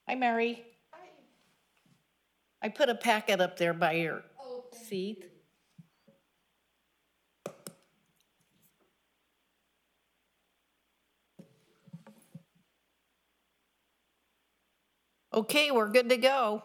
Hi, Mary. I put a packet up there by your seat. Okay, we're good to go.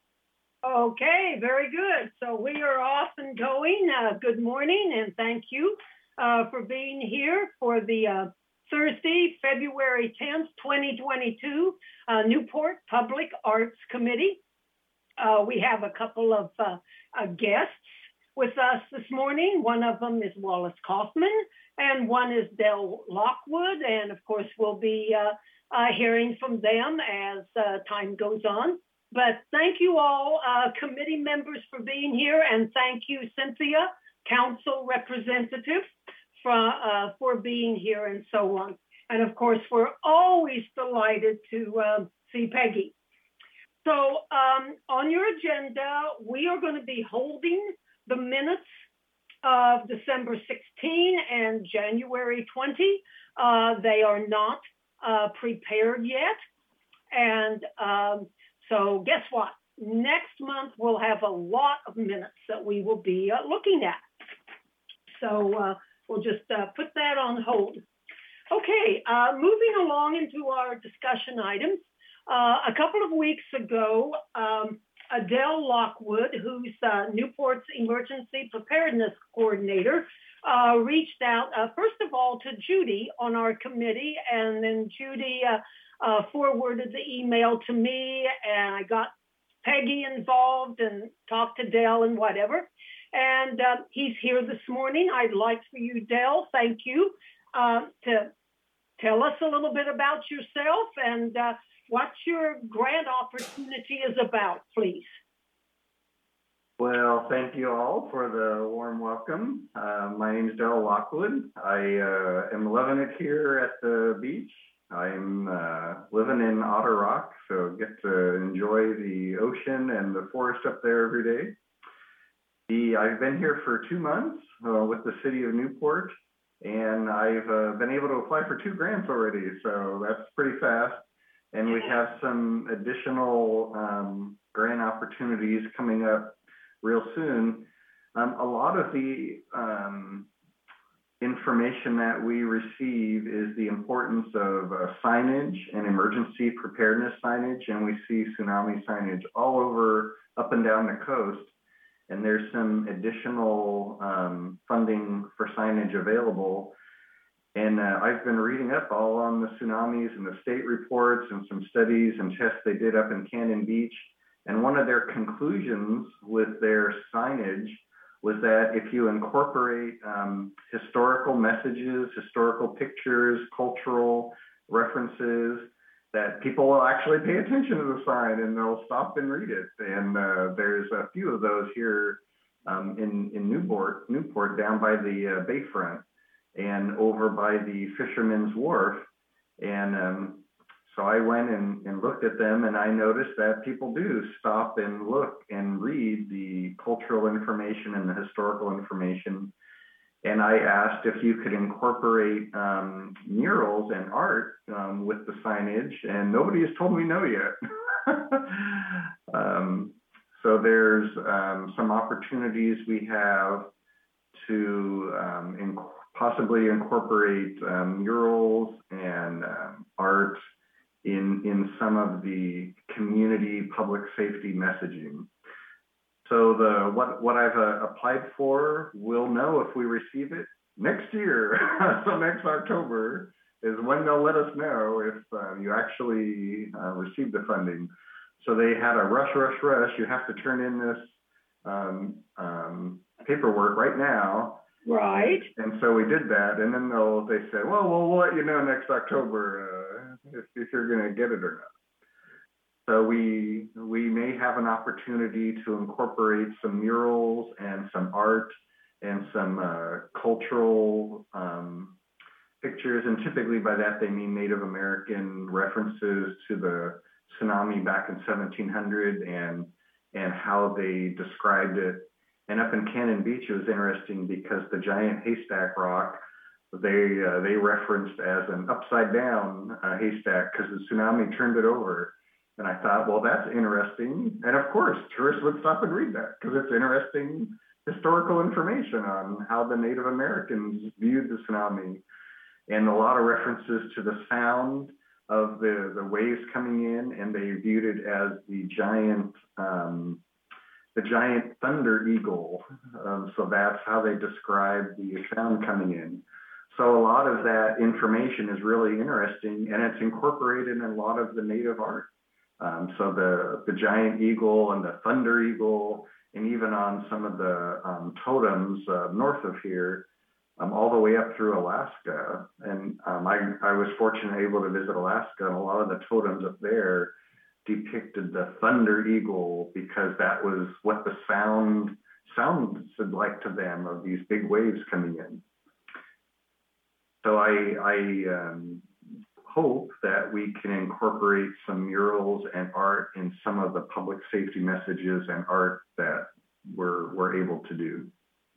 Okay, very good. So we are off and going. Good morning and thank you for being here for the Thursday, February 10th, 2022, Newport Public Arts Committee. We have a couple of guests with us this morning. One of them is Wallace Kaufman and one is Dell Lockwood. And of course, we'll be hearing from them as time goes on. But thank you all, committee members, for being here. And thank you, Cynthia, council representative, for being here and so on. And of course, we're always delighted to see Peggy. So on your agenda, we are going to be holding the minutes of December 16 and January 20. They are not prepared yet. And so guess what? Next month, we'll have a lot of minutes that we will be looking at. So we'll just put that on hold. Okay, moving along into our discussion items. A couple of weeks ago, Adele Lockwood, who's Newport's Emergency Preparedness Coordinator, reached out, first of all, to Judy on our committee, and then Judy forwarded the email to me, and I got Peggy involved and talked to Dell and whatever. And he's here this morning. I'd like for you, Dell, thank you, to tell us a little bit about yourself and what your grant opportunity is about, please. Well, thank you all for the warm welcome. My name is Dell Lockwood. I am loving it here at the beach. I'm living in Otter Rock, so get to enjoy the ocean and the forest up there every day. I've been here for 2 months with the city of Newport, and I've been able to apply for 2 grants already, so that's pretty fast. And we have some additional grant opportunities coming up real soon. A lot of the information that we receive is the importance of signage and emergency preparedness signage, and we see tsunami signage all over, up and down the coast. And there's some additional funding for signage available. And I've been reading up all on the tsunamis and the state reports and some studies and tests they did up in Cannon Beach. And one of their conclusions with their signage was that if you incorporate historical messages, historical pictures, cultural references, that people will actually pay attention to the sign and they'll stop and read it. And there's a few of those here in Newport down by the bayfront and over by the Fisherman's Wharf. And so I went and looked at them, and I noticed that people do stop and look and read the cultural information and the historical information. And I asked if you could incorporate murals and art with the signage, and nobody has told me no yet. So there's some opportunities we have to possibly incorporate murals and art in some of the community public safety messaging. So what I've applied for, we'll know if we receive it next year. So next October is when they'll let us know if you actually receive the funding. So they had a rush. You have to turn in this paperwork right now. Right. And so we did that, and then they said, well, we'll let you know next October if you're going to get it or not. So we may have an opportunity to incorporate some murals and some art and some cultural pictures, and typically by that they mean Native American references to the tsunami back in 1700 and how they described it. And up in Cannon Beach, it was interesting because the giant haystack rock, they referenced as an upside down haystack because the tsunami turned it over. And I thought, well, that's interesting. And of course, tourists would stop and read that because it's interesting historical information on how the Native Americans viewed the tsunami, and a lot of references to the sound of the waves coming in, and they viewed it as the giant thunder eagle. So that's how they described the sound coming in. So a lot of that information is really interesting, and it's incorporated in a lot of the native art. So the giant eagle and the thunder eagle, and even on some of the totems north of here, all the way up through Alaska. And I was fortunate able to visit Alaska, and a lot of the totems up there depicted the thunder eagle because that was what the sound sounded like to them of these big waves coming in. So I hope that we can incorporate some murals and art in some of the public safety messages and art that we're able to do.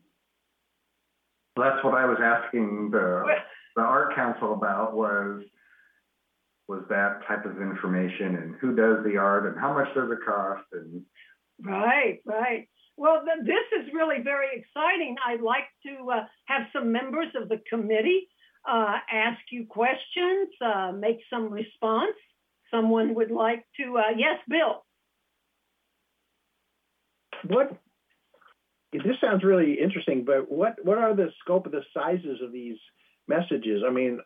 So that's what I was asking the Art Council about, was that type of information, and who does the art and how much does it cost? And Right. Well, this is really very exciting. I'd like to have some members of the committee ask you questions, make some response. Someone would like to, yes, Bill. This sounds really interesting, but what are the scope of the sizes of these messages? I mean,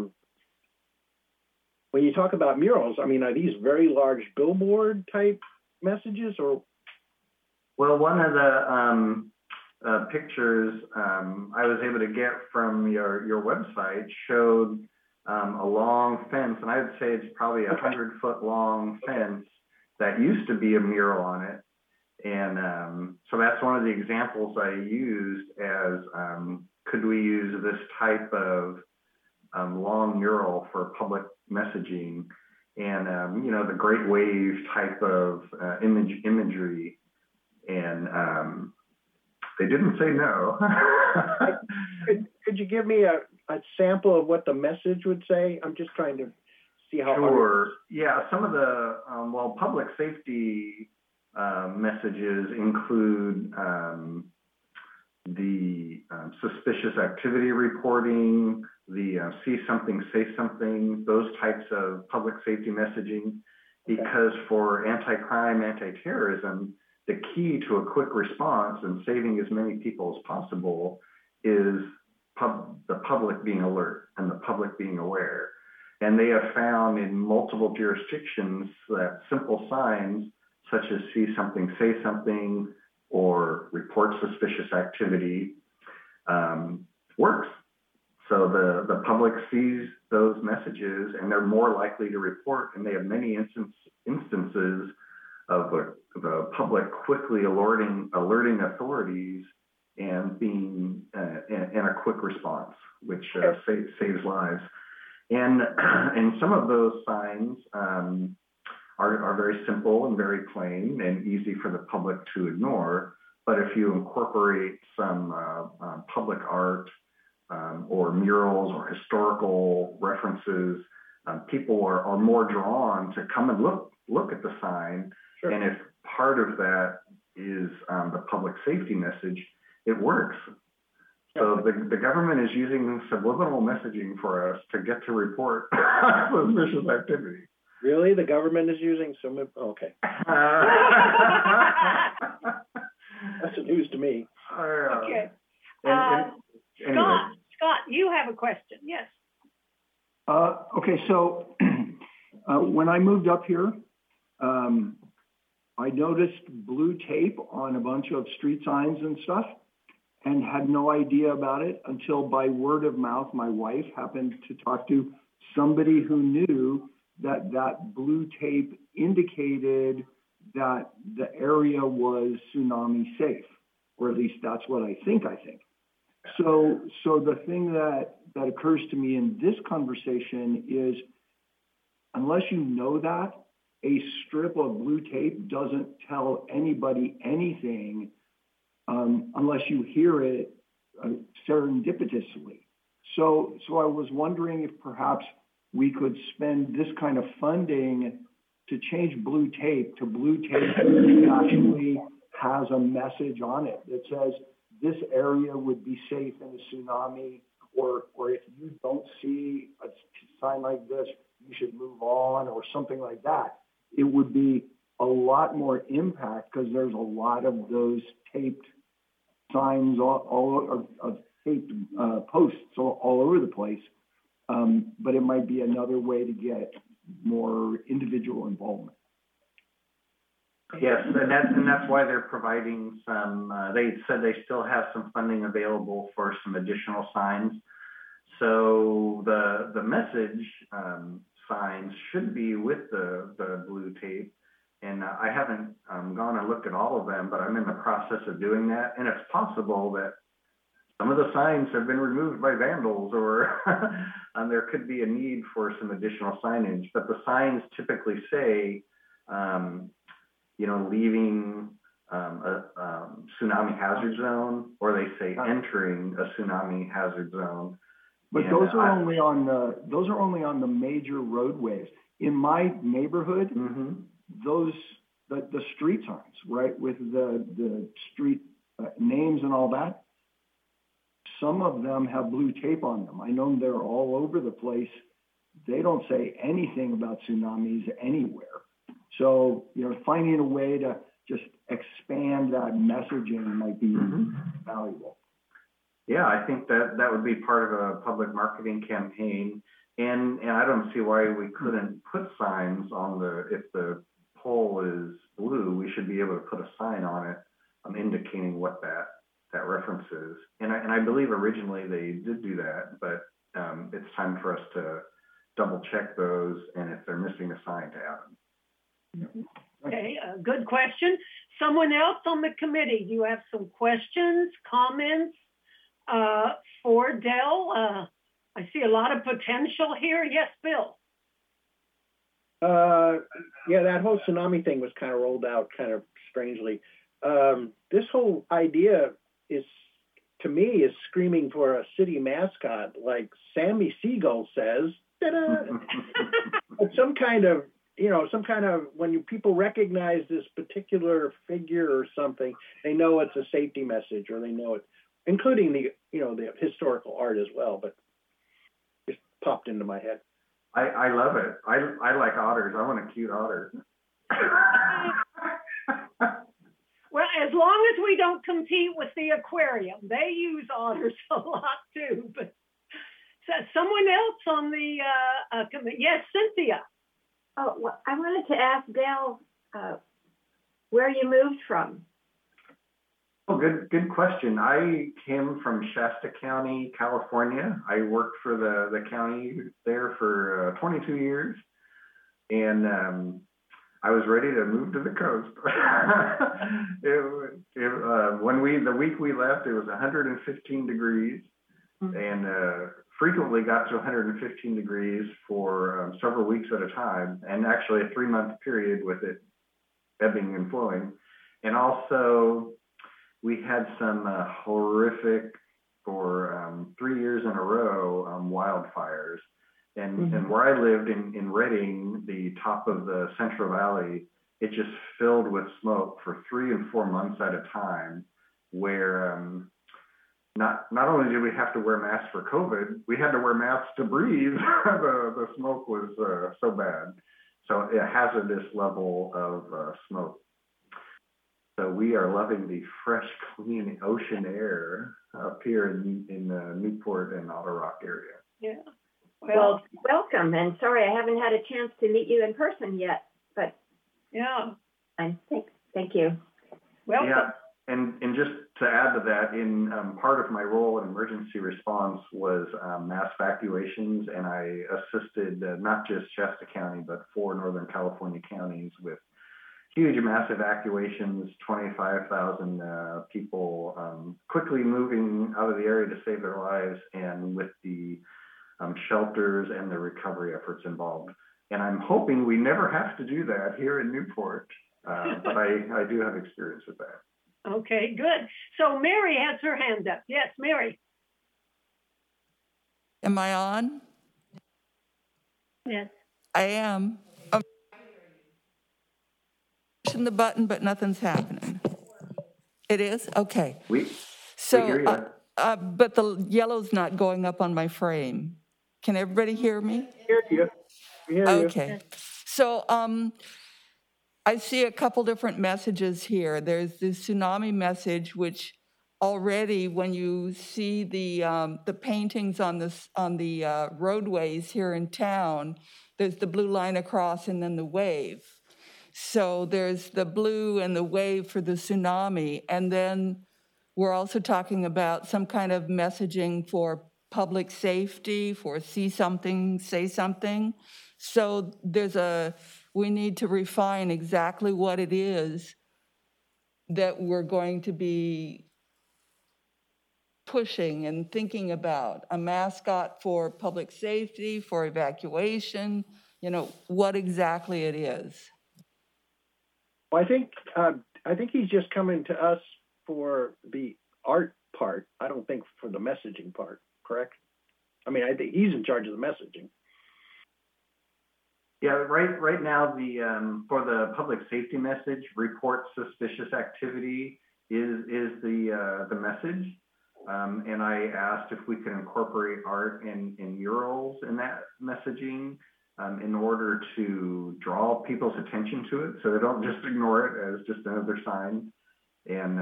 when you talk about murals, I mean, are these very large billboard type messages, or? Well, one of the pictures I was able to get from your website showed a long fence, and I would say it's probably 100-foot long fence that used to be a mural on it. And so that's one of the examples I used as, could we use this type of long mural for public messaging? And, you know, the Great Wave type of imagery. And they didn't say no. Could you give me a sample of what the message would say? I'm just trying to see how. Sure. Yeah, some of the, public safety messages include the suspicious activity reporting, the see something, say something, those types of public safety messaging. Because for anti-crime, anti-terrorism, the key to a quick response and saving as many people as possible is the public being alert and the public being aware. And they have found in multiple jurisdictions that simple signs such as see something, say something, or report suspicious activity works. So the public sees those messages and they're more likely to report, and they have many instances of the public quickly alerting authorities and being in a quick response, which saves lives. And some of those signs are very simple and very plain and easy for the public to ignore. But if you incorporate some public art or murals or historical references, people are more drawn to come and look at the sign. Sure. And if part of that is the public safety message, it works. So the government is using subliminal messaging for us to get to report suspicious activity. Really? The government is using some? Okay. That's news to me. Okay. Anyway. Scott, you have a question. Yes. Okay, so when I moved up here, I noticed blue tape on a bunch of street signs and stuff, and had no idea about it until by word of mouth, my wife happened to talk to somebody who knew that blue tape indicated that the area was tsunami safe, or at least that's what I think. So the thing that occurs to me in this conversation is, unless you know that, a strip of blue tape doesn't tell anybody anything unless you hear it serendipitously. So I was wondering if perhaps we could spend this kind of funding to change blue tape to blue tape that actually has a message on it that says this area would be safe in a tsunami, or if you don't see a sign like this, you should move on, or something like that. It would be a lot more impact because there's a lot of those taped signs, of taped posts all over the place. But it might be another way to get more individual involvement. Yes, and that's why they're providing some, they said they still have some funding available for some additional signs. So the message signs should be with the blue tape. And I haven't gone and looked at all of them, but I'm in the process of doing that. And it's possible that some of the signs have been removed by vandals, or there could be a need for some additional signage. But the signs typically say, leaving a tsunami hazard zone, or they say entering a tsunami hazard zone. But those are only on the major roadways. In my neighborhood, the street signs, right, with the street names and all that, some of them have blue tape on them. I know they're all over the place. They don't say anything about tsunamis anywhere. So, finding a way to just expand that messaging might be valuable. Yeah, I think that would be part of a public marketing campaign. And I don't see why we couldn't put signs on if the pole is blue, we should be able to put a sign on it indicating what that reference is. And I believe originally they did do that, but it's time for us to double check those, and if they're missing a sign, to add them. Okay, good question. Someone else on the committee, do you have some questions, comments for Del? I see a lot of potential here. Yes, Bill. Yeah, that whole tsunami thing was kind of rolled out kind of strangely. This whole idea to me, screaming for a city mascot, like Sammy Seagull says. some kind of, when people recognize this particular figure or something, they know it's a safety message, or they know it, including the historical art as well, but just popped into my head. I love it. I like otters. I want a cute otter. Well, as long as we don't compete with the aquarium, they use otters a lot too. But so someone else on the committee? Yes, Cynthia. Oh, well, I wanted to ask Dale where you moved from. Oh, good question. I came from Shasta County, California. I worked for the county there for 22 years, and I was ready to move to the coast. The week we left, it was 115 degrees, and frequently got to 115 degrees for several weeks at a time, and actually a 3-month period with it ebbing and flowing. And also, we had some horrific, for 3 years in a row, wildfires. And where I lived in Redding, the top of the Central Valley, it just filled with smoke for 3 and 4 months at a time, where not only did we have to wear masks for COVID, we had to wear masks to breathe. The smoke was so bad. So a hazardous level of smoke. So we are loving the fresh, clean ocean air up here in the Newport and Otter Rock area. Yeah. Well, welcome, and sorry I haven't had a chance to meet you in person yet, but yeah, thank you. Welcome. Yeah, and just to add to that, in part of my role in emergency response was mass evacuations, and I assisted not just Shasta County, but 4 Northern California counties with huge mass evacuations, 25,000 people quickly moving out of the area to save their lives, and with the shelters and the recovery efforts involved. And I'm hoping we never have to do that here in Newport, but I do have experience with that. Okay, good. So Mary has her hand up. Yes, Mary. Am I on? Yes. I am. pushing the button, but nothing's happening. It is? Okay. We So, hear you. but the yellow's not going up on my frame. Can everybody hear me? Hear you. We hear you. Okay. So I see a couple different messages here. There's the tsunami message, which already when you see the paintings on the roadways here in town, there's the blue line across and then the wave. So there's the blue and the wave for the tsunami. And then we're also talking about some kind of messaging for public safety, for see something, say something. So we need to refine exactly what it is that we're going to be pushing and thinking about. A mascot for public safety, for evacuation, what exactly it is. Well, I think he's just coming to us for the art part. I don't think for the messaging part, correct? I mean, I think he's in charge of the messaging. Yeah, right now for the public safety message, report suspicious activity is the message. And I asked if we could incorporate art and murals in that messaging in order to draw people's attention to it, so they don't just ignore it as just another sign. And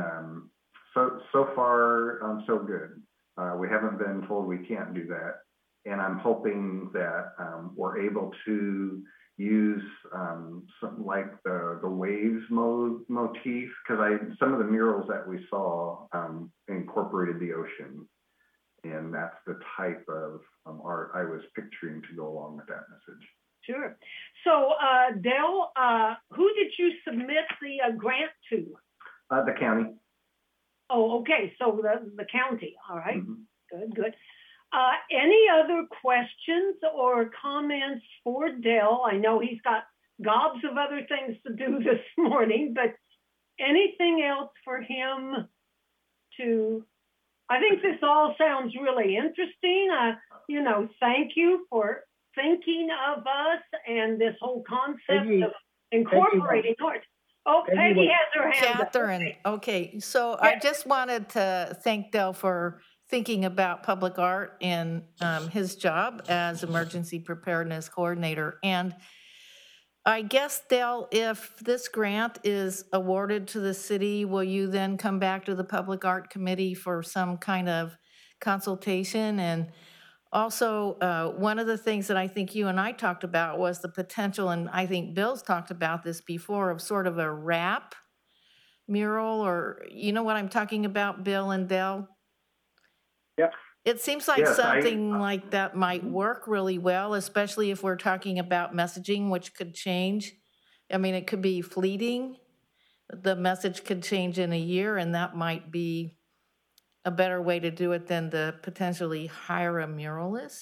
so far, so good. We haven't been told we can't do that. And I'm hoping that we're able to use something like the waves motif, because some of the murals that we saw incorporated the ocean. And that's the type of art I was picturing to go along with that message. Sure. So, Dell, who did you submit the grant to? The county. Oh, okay. So the county. All right. Mm-hmm. Good. Any other questions or comments for Dell? I know he's got gobs of other things to do this morning, but anything else for him to? I think this all sounds really interesting. Thank you for thinking of us and this whole concept of incorporating art. Oh, Peggy has her hand up. Catherine, okay. So I just wanted to thank Dell for thinking about public art in his job as emergency preparedness coordinator. And I guess, Dell, if this grant is awarded to the city, will you then come back to the Public Art Committee for some kind of consultation? And also, one of the things that I think you and I talked about was the potential, and I think Bill's talked about this before, of sort of a wrap mural, or you know what I'm talking about, Bill and Dell? Yep. It seems like something like that might work really well, especially if we're talking about messaging, which could change. I mean, it could be fleeting. The message could change in a year, and that might be a better way to do it than to potentially hire a muralist.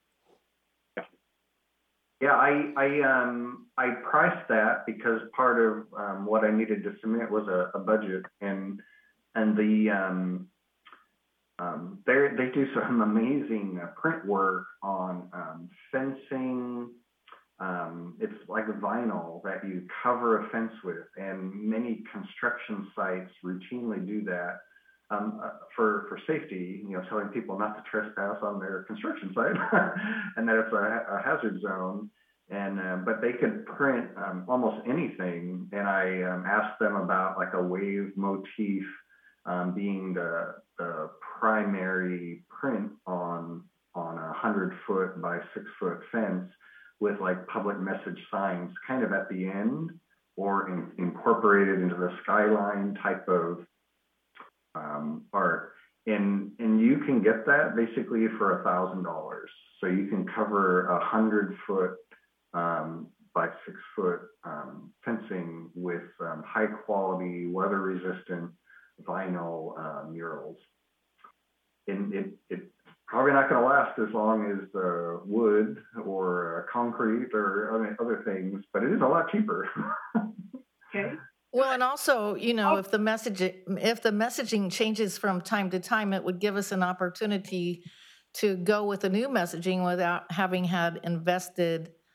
Yeah, I priced that because part of what I needed to submit was a budget, and the they do some amazing print work on fencing. It's like vinyl that you cover a fence with, and many construction sites routinely do that for safety, telling people not to trespass on their construction site and that it's a hazard zone. And but they could print almost anything, and I asked them about like a wave motif being the primary print on a 100-foot by 6-foot fence with like public message signs kind of at the end, or incorporated into the skyline type of art. And you can get that basically for $1,000. So you can cover 100-foot by 6-foot fencing with high quality, weather resistant vinyl murals. And it's probably not going to last as long as wood or concrete or other things, but it is a lot cheaper. Okay. Well, and also, if the messaging changes from time to time, it would give us an opportunity to go with the new messaging without having had invested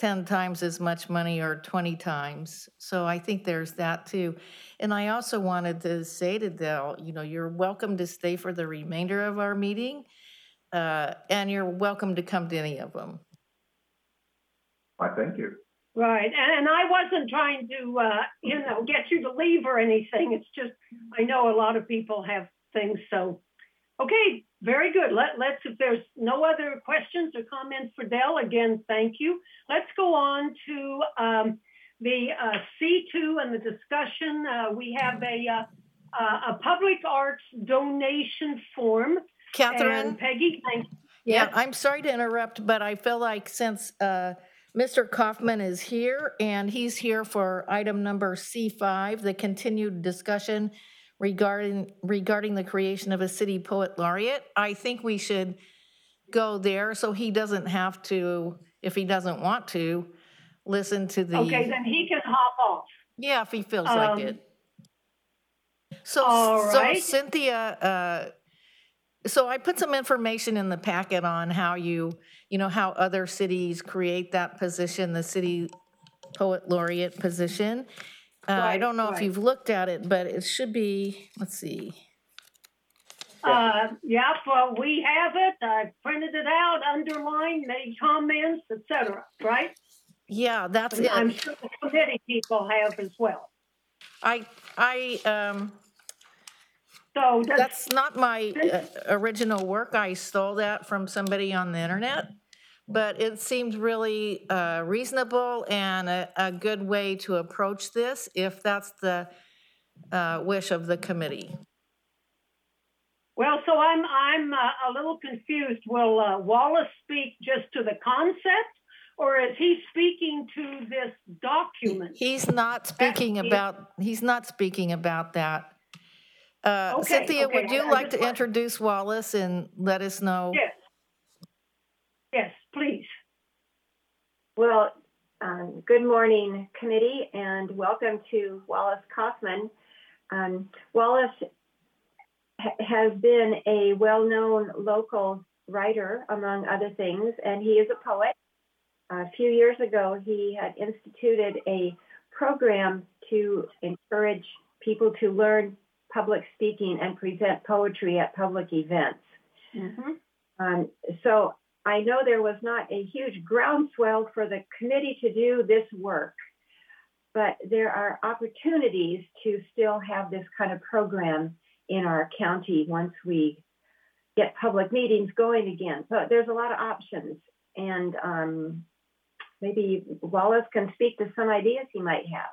10 times as much money or 20 times. So I think there's that too. And I also wanted to say to Dell, you're welcome to stay for the remainder of our meeting, and you're welcome to come to any of them. Why, thank you. Right, and I wasn't trying to, get you to leave or anything. It's just, I know a lot of people have things, so. Okay, very good. Let's, if there's no other questions or comments for Dell, again, thank you. Let's go on to the C2 and the discussion. We have a public arts donation form. Catherine? And Peggy, thank you. Yeah, Yes. I'm sorry to interrupt, but I feel like since Mr. Kaufman is here, and he's here for item number C5, the continued discussion regarding the creation of a city poet laureate, I think we should go there so he doesn't have to, if he doesn't want to, listen to the... Okay, then he can hop off. Yeah, if he feels like it. So, all right. So Cynthia, so I put some information in the packet on how how other cities create that position, the city poet laureate position. I don't know if you've looked at it, but it should be, let's see. Yeah, well, we have it. I printed it out, underlined, made comments, etc. Right? Yeah, that's it. I'm sure the committee people have as well. So that's not my original work. I stole that from somebody on the internet, but it seemed really reasonable and a good way to approach this if that's the wish of the committee. Well, so I'm a little confused. Will Wallace speak just to the concept, or is he speaking to this document? He's not speaking about. He's not speaking about that. Okay, Cynthia, okay. would you like to introduce Wallace and let us know? Yes. Yes, please. Well, good morning, committee, and welcome to Wallace Kaufman. Wallace has been a well-known local writer, among other things, and he is a poet. A few years ago, he had instituted a program to encourage people to learn public speaking and present poetry at public events. Mm-hmm. So I know there was not a huge groundswell for the committee to do this work, but there are opportunities to still have this kind of program in our county once we get public meetings going again. So there's a lot of options, and maybe Wallace can speak to some ideas he might have.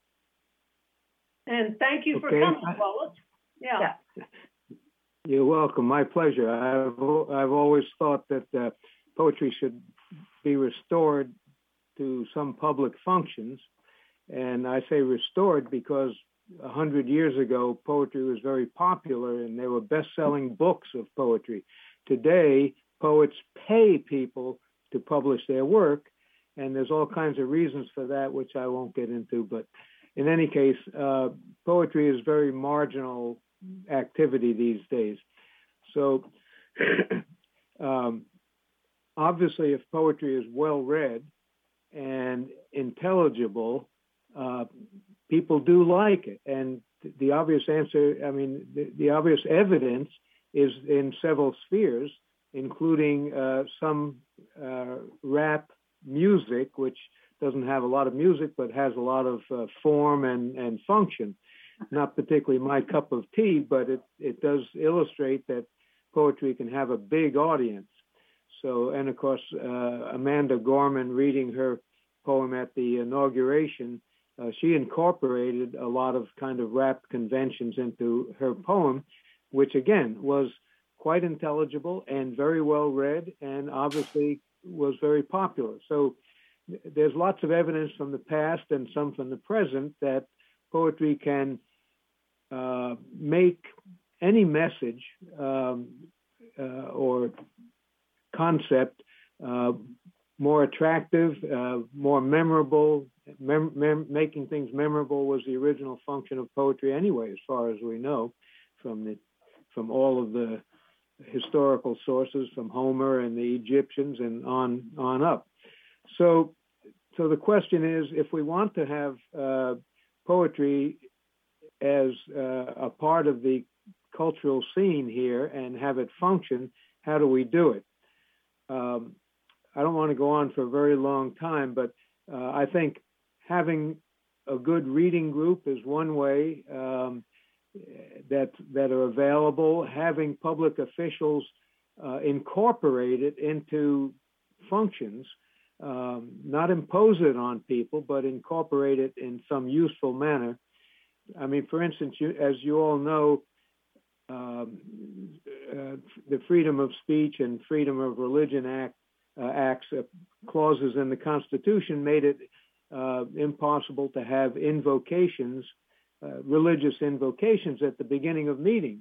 And thank you for coming, Wallace. Yeah. You're welcome. My pleasure. I've always thought that poetry should be restored to some public functions, and I say restored because 100 years ago, poetry was very popular, and there were best-selling books of poetry. Today, poets pay people to publish their work, and there's all kinds of reasons for that, which I won't get into. But in any case, poetry is very marginal activity these days. So obviously, if poetry is well read and intelligible, people do like it. And the obvious answer, the obvious evidence is in several spheres, including some rap music, which doesn't have a lot of music, but has a lot of form and function. Not particularly my cup of tea, but it does illustrate that poetry can have a big audience. So, and of course, Amanda Gorman reading her poem at the inauguration, she incorporated a lot of kind of rap conventions into her poem, which again was quite intelligible and very well read and obviously was very popular. So there's lots of evidence from the past and some from the present that poetry can make any message or concept more attractive, more memorable. Making things memorable was the original function of poetry anyway, as far as we know, from all of the historical sources, from Homer and the Egyptians and on up. So so the question is, if we want to have poetry as a part of the cultural scene here and have it function, how do we do it? I don't want to go on for a very long time, but I think having a good reading group is one way that are available. Having public officials incorporate it into functions, not impose it on people, but incorporate it in some useful manner. I mean, for instance, as you all know, the Freedom of Speech and Freedom of Religion Acts clauses in the Constitution made it impossible to have invocations, religious invocations at the beginning of meetings.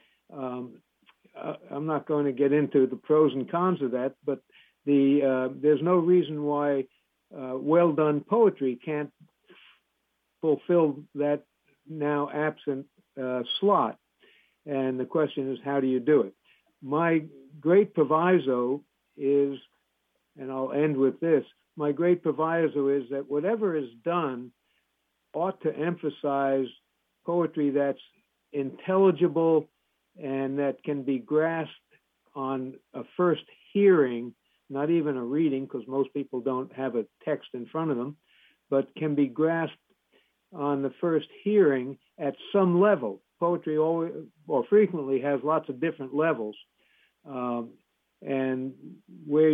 I'm not going to get into the pros and cons of that, but there's no reason why well-done poetry can't fulfill that now absent slot. And the question is, how do you do it? My great proviso is, and I'll end with this, my great proviso is that whatever is done ought to emphasize poetry that's intelligible and that can be grasped on a first hearing, not even a reading, because most people don't have a text in front of them, but can be grasped on the first hearing at some level. Poetry always, or frequently, has lots of different levels, and where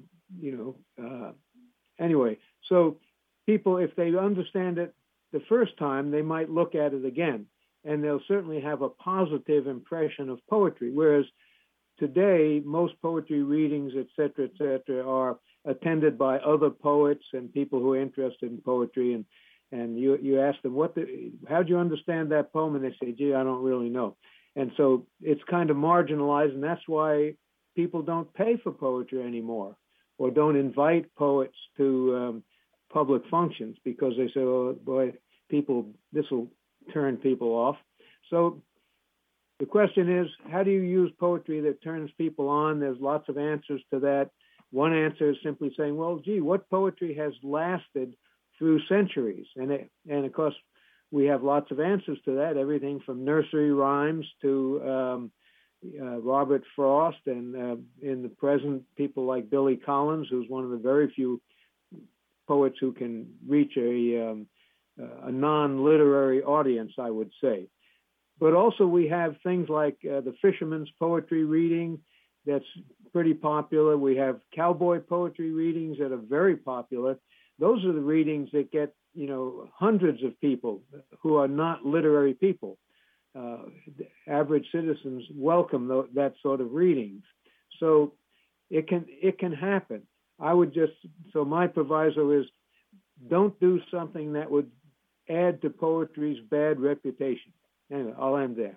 anyway. So people, if they understand it the first time, they might look at it again, and they'll certainly have a positive impression of poetry. Whereas today, most poetry readings, et cetera, are attended by other poets and people who are interested in poetry, and you ask them, how do you understand that poem? And they say, gee, I don't really know. And so it's kind of marginalized, and that's why people don't pay for poetry anymore, or don't invite poets to public functions, because they say, oh boy, this will turn people off. So the question is, how do you use poetry that turns people on? There's lots of answers to that. One answer is simply saying, well, gee, what poetry has lasted through centuries? And of course, we have lots of answers to that, everything from nursery rhymes to Robert Frost, and in the present, people like Billy Collins, who's one of the very few poets who can reach a non-literary audience, I would say. But also we have things like the Fisherman's Poetry Reading that's pretty popular. We have cowboy poetry readings that are very popular. Those are the readings that get, hundreds of people who are not literary people. Average citizens welcome that sort of readings. So it can happen. So my proviso is, don't do something that would add to poetry's bad reputation. Anyway, I'll end there.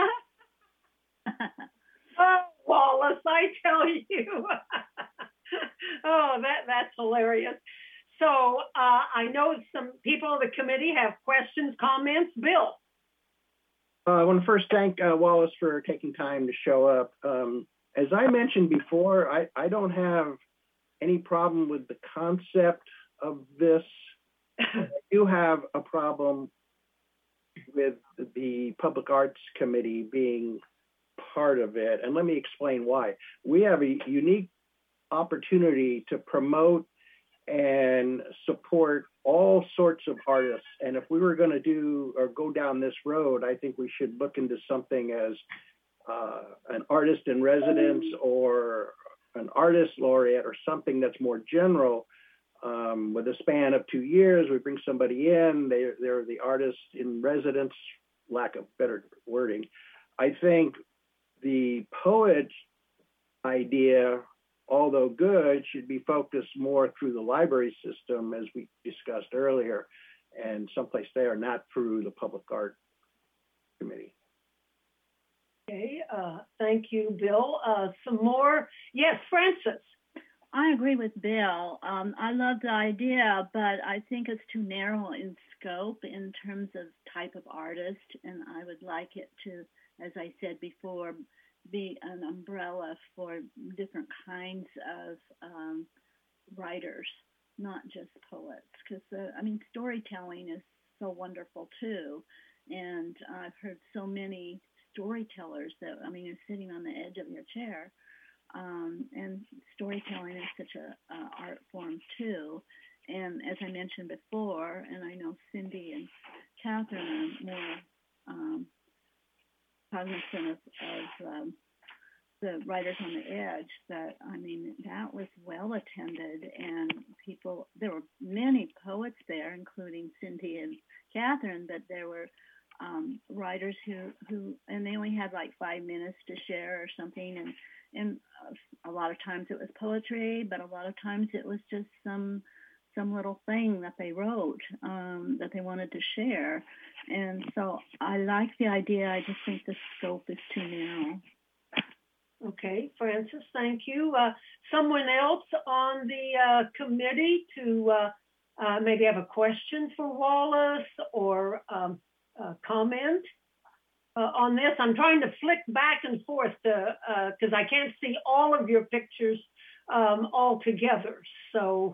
Oh, Wallace, I tell you. Oh, that's hilarious. So I know some people on the committee have questions, comments. Bill. I want to first thank Wallace for taking time to show up. As I mentioned before, I don't have any problem with the concept of this. I do have a problem with the Public Arts Committee being part of it. And let me explain why. We have a unique opportunity to promote and support all sorts of artists. And if we were going to go down this road, I think we should look into something as an artist in residence or an artist laureate, or something that's more general. With a span of 2 years, we bring somebody in, they're the artist in residence, lack of better wording. I think the poet idea, although good, should be focused more through the library system, as we discussed earlier, and someplace there, not through the Public Art Committee. Okay, thank you, Bill. Some more? Yes, Frances. I agree with Bill. I love the idea, but I think it's too narrow in scope in terms of type of artist, and I would like it to, as I said before, be an umbrella for different kinds of writers, not just poets, because I mean, storytelling is so wonderful too. And I've heard so many storytellers that, I mean, you're sitting on the edge of your chair. And storytelling is such a art form too. And as I mentioned before, and I know Cindy and Catherine are more cognizant of the Writers on the Edge, that, I mean, that was well attended, and people, there were many poets there, including Cindy and Catherine, but there were writers who, and they only had like 5 minutes to share or something, and a lot of times it was poetry, but a lot of times it was just some little thing that they wrote that they wanted to share. And so I like the idea. I just think the scope is too narrow. Okay, Frances, thank you. Someone else on the committee to maybe have a question for Wallace or comment on this? I'm trying to flick back and forth because I can't see all of your pictures all together. So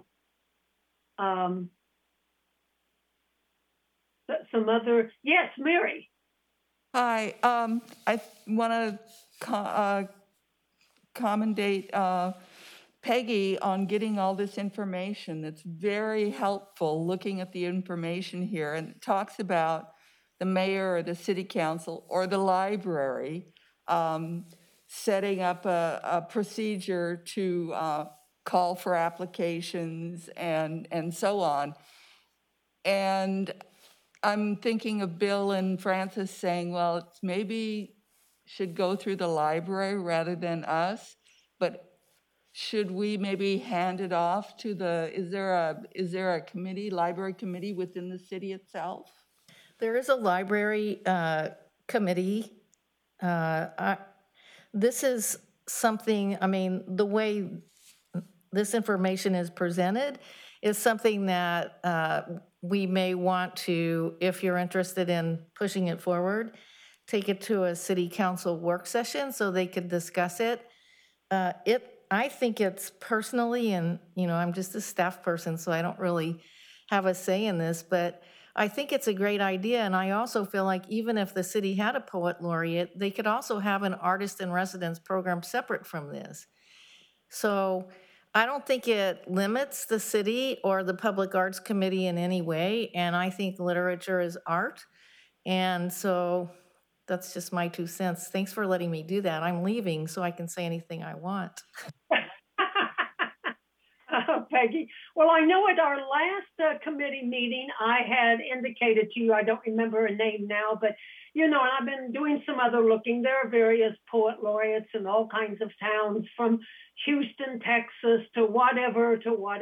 some other, yes, Mary. Hi, I want to commendate Peggy on getting all this information. It's very helpful looking at the information here, and it talks about the mayor or the city council or the library setting up a procedure to call for applications and so on. And I'm thinking of Bill and Frances saying, well, it's maybe should go through the library rather than us, but should we maybe hand it off to is there a committee, library committee within the city itself? There is a library committee. This is something, I mean, the way this information is presented is something that we may want to, if you're interested in pushing it forward, take it to a city council work session so they could discuss it. I think it's personally, and I'm just a staff person, so I don't really have a say in this, but I think it's a great idea. And I also feel like even if the city had a poet laureate, they could also have an artist in residence program separate from this. So I don't think it limits the city or the Public Arts Committee in any way. And I think literature is art. And so that's just my 2 cents. Thanks for letting me do that. I'm leaving so I can say anything I want. Peggy. Well, I know at our last committee meeting, I had indicated to you, I don't remember a name now, but, and I've been doing some other looking. There are various poet laureates in all kinds of towns, from Houston, Texas, to whatever.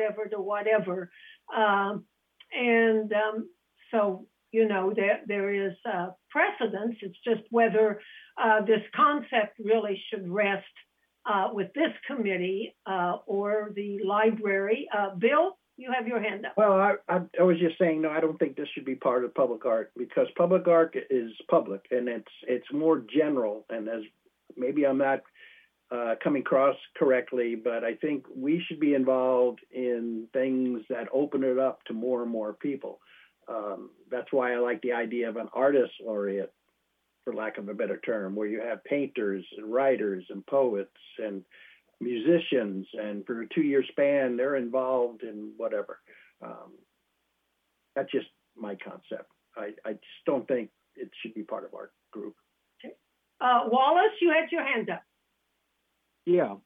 So, there is precedence. It's just whether this concept really should rest with this committee or the library. Bill, you have your hand up. Well, I was just saying, no, I don't think this should be part of public art, because public art is public and it's more general. And as maybe I'm not coming across correctly, but I think we should be involved in things that open it up to more and more people. That's why I like the idea of an artist laureate, for lack of a better term, where you have painters and writers and poets and musicians, and for a 2-year span, they're involved in whatever. That's just my concept. I just don't think it should be part of our group. Okay. Wallace, you had your hand up. Yeah.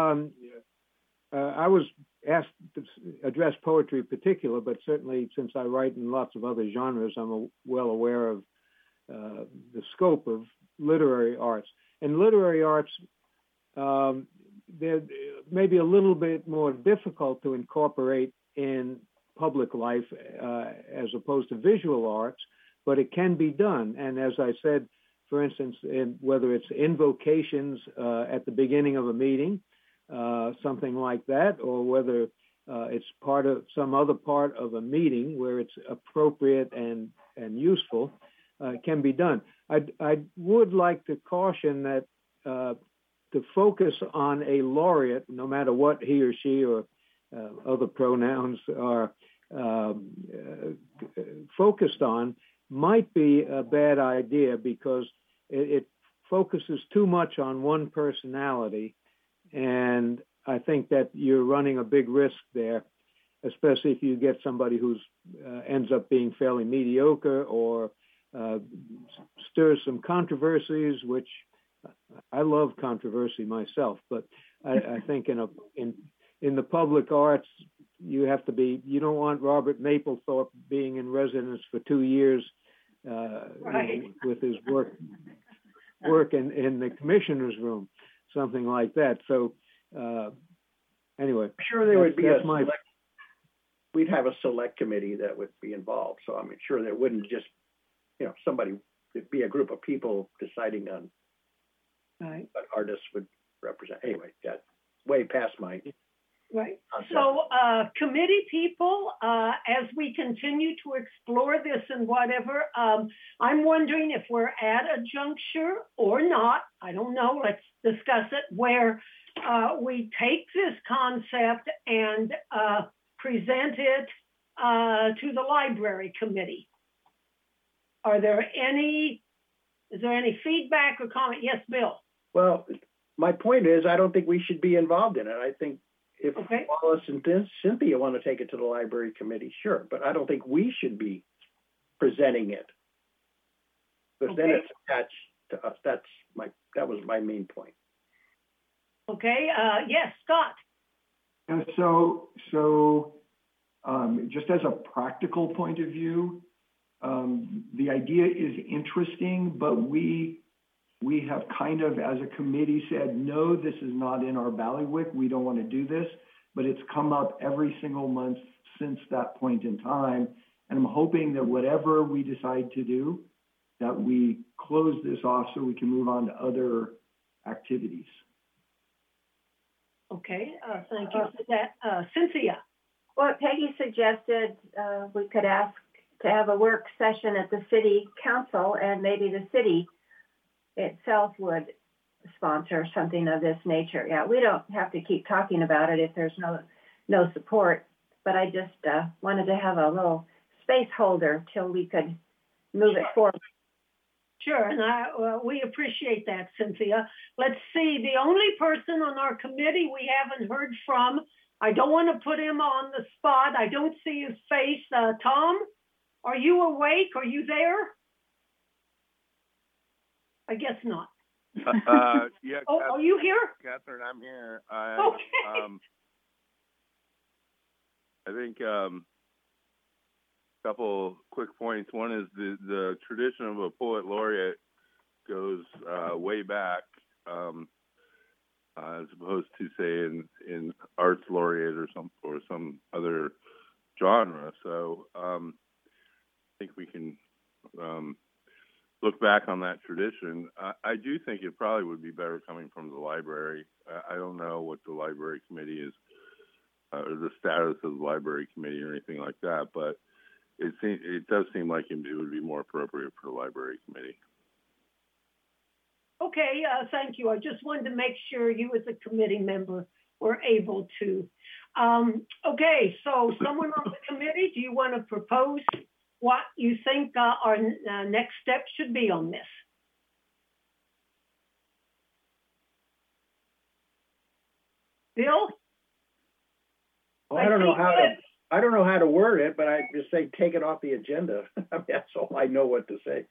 I was asked to address poetry in particular, but certainly since I write in lots of other genres, I'm well aware of the scope of literary arts. And literary arts, they're maybe a little bit more difficult to incorporate in public life as opposed to visual arts, but it can be done. And as I said, for instance, whether it's invocations at the beginning of a meeting, something like that, or whether it's part of some other part of a meeting where it's appropriate and useful, can be done. I would like to caution that to focus on a laureate, no matter what he or she or other pronouns are focused on might be a bad idea, because it focuses too much on one personality, and I think that you're running a big risk there, especially if you get somebody who's ends up being fairly mediocre or stirs some controversies, which I love controversy myself, but I think in the public arts, you don't want Robert Mapplethorpe being in residence for 2 years Right. with his work in the commissioner's room, something like that. So anyway, I'm sure there would be we'd have a select committee that would be involved. So I'm sure there wouldn't just, somebody, it'd be a group of people deciding on Right. what artists would represent. Anyway, that's way past my Right. concept. So, committee people, as we continue to explore this and whatever, I'm wondering if we're at a juncture or not. I don't know. Let's discuss it, where we take this concept and present it to the library committee. Is there any feedback or comment? Yes, Bill. Well, my point is, I don't think we should be involved in it. I think if Okay. Wallace and Cynthia want to take it to the library committee, sure, but I don't think we should be presenting it, because then Okay. it's attached to us. That was my main point. Okay. Yes, Scott. And so just as a practical point of view, the idea is interesting, but we have kind of, as a committee, said, no, this is not in our bailiwick. We don't want to do this, but it's come up every single month since that point in time. And I'm hoping that whatever we decide to do, that we close this off so we can move on to other activities. Okay. Thank you for that. Cynthia. Well, Peggy suggested we could ask to have a work session at the city council, and maybe the city itself would sponsor something of this nature. Yeah, we don't have to keep talking about it if there's no support, but I just wanted to have a little space holder till we could move it forward. Sure, and we appreciate that, Cynthia. Let's see, the only person on our committee we haven't heard from, I don't want to put him on the spot. I don't see his face. Tom, are you awake? Are you there? I guess not. Yeah. Oh, are you here? Catherine, I'm here. Okay. I think a couple quick points. One is the tradition of a poet laureate goes way back, as opposed to, say, in arts laureate or some other genre. So I think we can look back on that tradition. I do think it probably would be better coming from the library. I don't know what the library committee is, or the status of the library committee or anything like that, but it does seem like it would be more appropriate for the library committee. Okay, thank you. I just wanted to make sure you as a committee member were able to. Okay, so someone on the committee, do you want to propose what you think our next step should be on this? Bill? Well, I don't know how to word it, but I just say take it off the agenda. I mean, that's all I know what to say.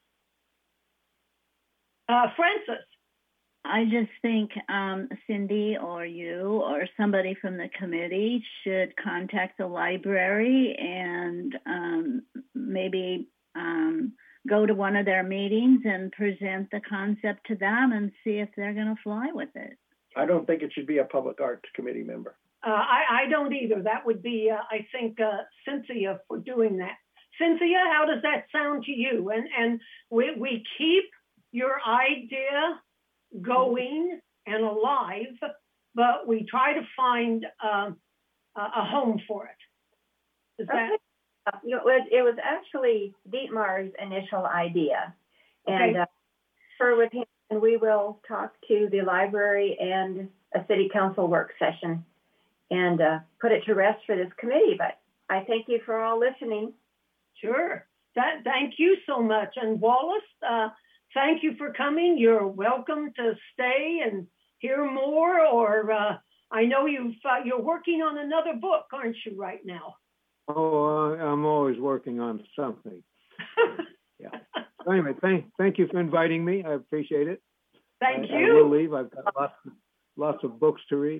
Francis? I just think Cindy or you or somebody from the committee should contact the library and maybe go to one of their meetings and present the concept to them and see if they're going to fly with it. I don't think it should be a public arts committee member. I don't either. That would be, I think, Cynthia for doing that. Cynthia, how does that sound to you? And we keep your idea going and alive, but we try to find a home for it. Is that? It was actually Dietmar's initial idea, and Okay. with him, and we will talk to the library and a city council work session and put it to rest for this committee. But I thank you for all listening. Sure. Thank you so much. And Wallace, thank you for coming. You're welcome to stay and hear more. Or I know you're working on another book, aren't you, right now? Oh, I'm always working on something. Yeah. So anyway, thank you for inviting me. I appreciate it. Thank you. I will leave. I've got lots of books to read.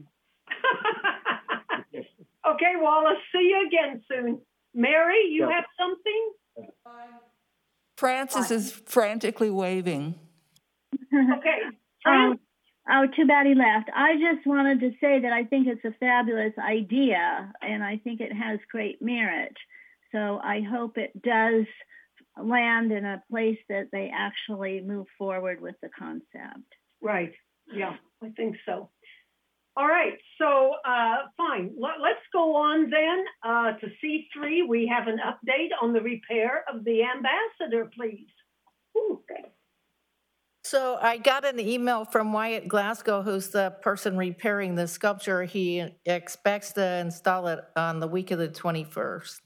Okay, Wallace. See you again soon. Mary, you have something? Francis is frantically waving. Okay. Fran? Oh, too bad he left. I just wanted to say that I think it's a fabulous idea, and I think it has great merit. So I hope it does land in a place that they actually move forward with the concept. Right. Yeah, I think so. All right. So, fine. Let's go on then to C3. We have an update on the repair of the Ambassador, please. Ooh, good. So I got an email from Wyatt Glasgow, who's the person repairing the sculpture. He expects to install it on the week of the 21st.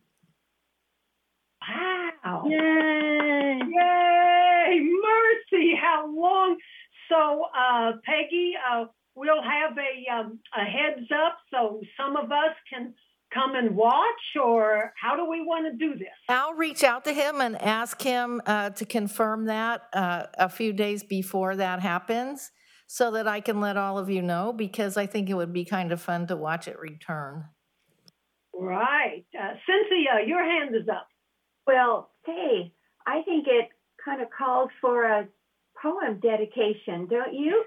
Wow. Yay! Yay! Mercy, how long? So, Peggy, we'll have a heads up so some of us can come and watch, or how do we want to do this? I'll reach out to him and ask him to confirm that a few days before that happens so that I can let all of you know, because I think it would be kind of fun to watch it return. Right. Cynthia, your hand is up. Well, hey, I think it kind of calls for a poem dedication, don't you?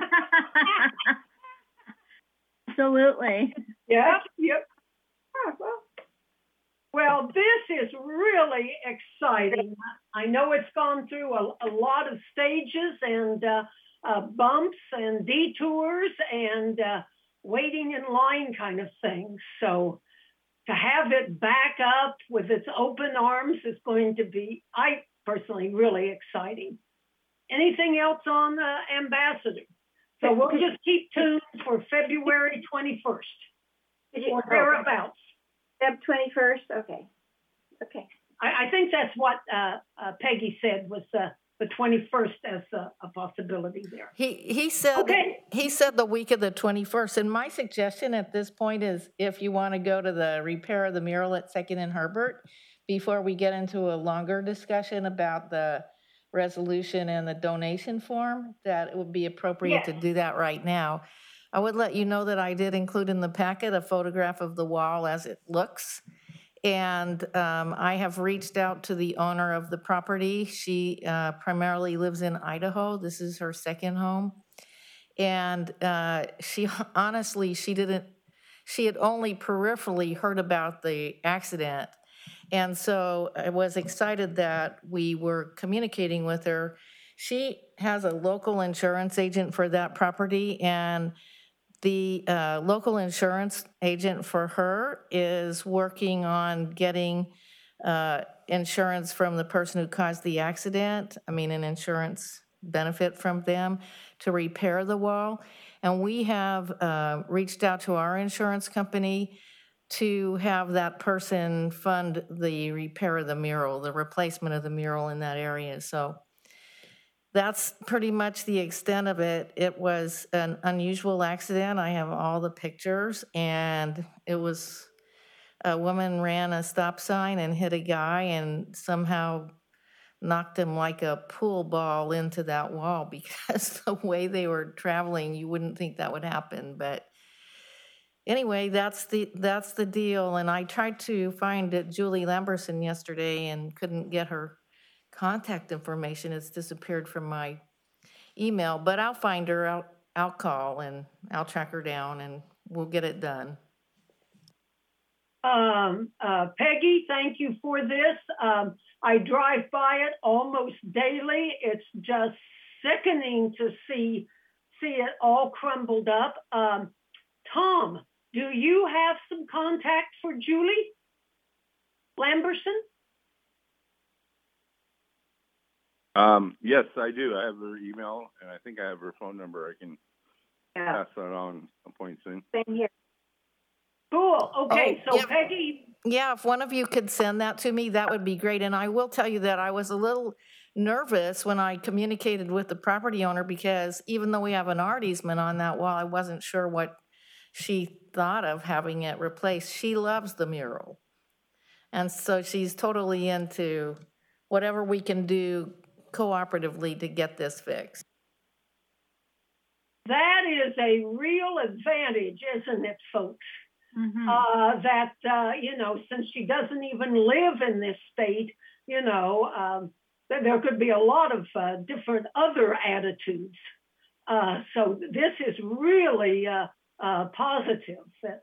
Absolutely. Yep. Oh, well, this is really exciting. I know it's gone through a lot of stages and bumps and detours and waiting in line kind of things. So to have it back up with its open arms is going to be, I personally, really exciting. Anything else on Ambassador? So we'll just keep tuned for February 21st or thereabouts. Feb 21st? Okay. I think that's what Peggy said was the 21st as a possibility there. He said He said the week of the 21st. And my suggestion at this point is, if you want to go to the repair of the mural at 2nd and Herbert, before we get into a longer discussion about the resolution and the donation form, that it would be appropriate to do that right now. I would let you know that I did include in the packet a photograph of the wall as it looks. And I have reached out to the owner of the property. She primarily lives in Idaho. This is her second home. And she had only peripherally heard about the accident. And so I was excited that we were communicating with her. She has a local insurance agent for that property, and the local insurance agent for her is working on getting insurance from the person who caused the accident, an insurance benefit from them to repair the wall. And we have reached out to our insurance company to have that person fund the repair of the mural, the replacement of the mural in that area. So that's pretty much the extent of it. It was an unusual accident. I have all the pictures, and it was a woman ran a stop sign and hit a guy and somehow knocked him like a pool ball into that wall, because the way they were traveling, you wouldn't think that would happen. But anyway, that's the deal. And I tried to find Julie Lamberson yesterday and couldn't get her contact information. It's disappeared from my email, but I'll find her. I'll call and I'll track her down and we'll get it done. Peggy, thank you for this. I drive by it almost daily. It's just sickening to see it all crumbled up. Tom, do you have some contact for Julie Lamberson? Yes, I do. I have her email, and I think I have her phone number. I can pass that on at some point soon. Same here. Cool. Okay, Oh, so yeah. Peggy, Yeah, if one of you could send that to me, that would be great. And I will tell you that I was a little nervous when I communicated with the property owner because even though we have an art easement on that wall, I wasn't sure what she thought of having it replaced. She loves the mural. And so she's totally into whatever we can do cooperatively to get this fixed. that is a real advantage, isn't it, folks? Mhm. Since she doesn't even live in this state, there could be a lot of different other attitudes. So this is really positive.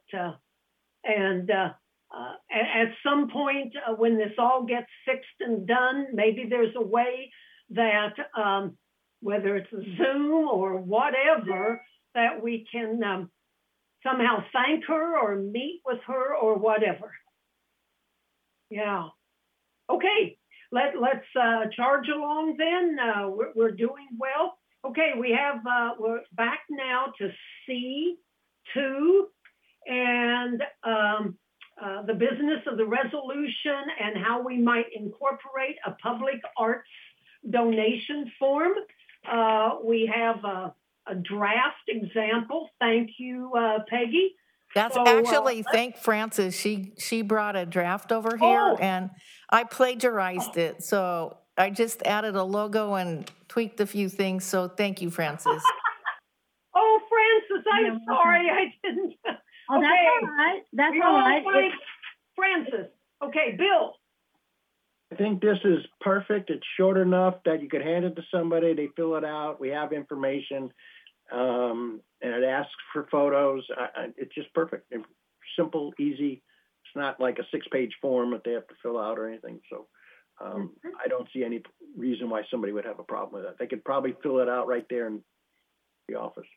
At some point, when this all gets fixed and done, maybe there's a way that, whether it's Zoom or whatever, that we can somehow thank her or meet with her or whatever. Yeah. Okay. Let's charge along then. We're doing well. Okay. We're back now to C2 and the business of the resolution and how we might incorporate a public arts donation form. We have a draft example. Thank you, Peggy. That's actually, thank Frances. She brought a draft over here and I plagiarized it. So I just added a logo and tweaked a few things. So thank you, Frances. Oh, Frances, I'm sorry. I didn't. Oh, okay. that's all right. That's all right. Frances. Okay, Bill. I think this is perfect. It's short enough that you could hand it to somebody, they fill it out, we have information, and it asks for photos. It's just perfect. Simple, easy. It's not like a 6-page form that they have to fill out or anything. So I don't see any reason why somebody would have a problem with that. They could probably fill it out right there in the office.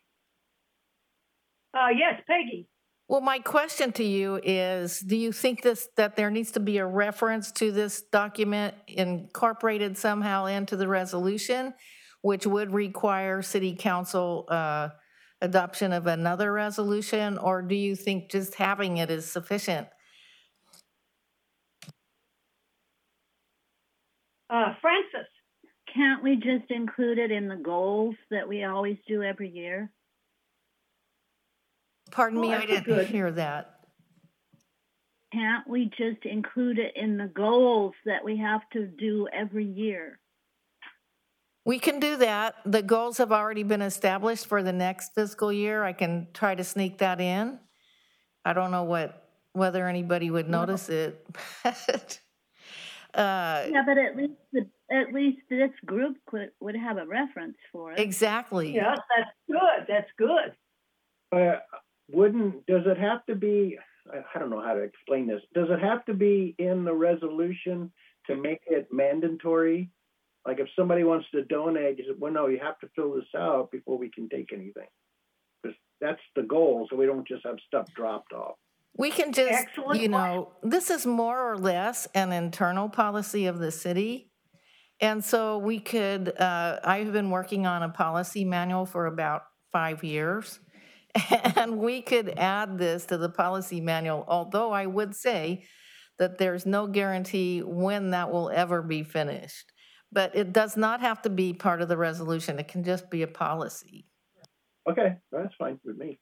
Yes, Peggy. Well, my question to you is, do you think that there needs to be a reference to this document incorporated somehow into the resolution, which would require city council adoption of another resolution, or do you think just having it is sufficient? Frances. Can't we just include it in the goals that we always do every year? Pardon me, I didn't hear that. Can't we just include it in the goals that we have to do every year? We can do that. The goals have already been established for the next fiscal year. I can try to sneak that in. I don't know whether anybody would notice it. Yeah, but at least this group would have a reference for it. Exactly. Yes, that's good. That's good. Does it have to be, I don't know how to explain this. Does it have to be in the resolution to make it mandatory? Like if somebody wants to donate, you say, well, no, you have to fill this out before we can take anything. Because that's the goal, so we don't just have stuff dropped off. We can just, this is more or less an internal policy of the city. And so we could, I've been working on a policy manual for about 5 years. And we could add this to the policy manual, although I would say that there's no guarantee when that will ever be finished. But it does not have to be part of the resolution. It can just be a policy. Okay, that's fine with me.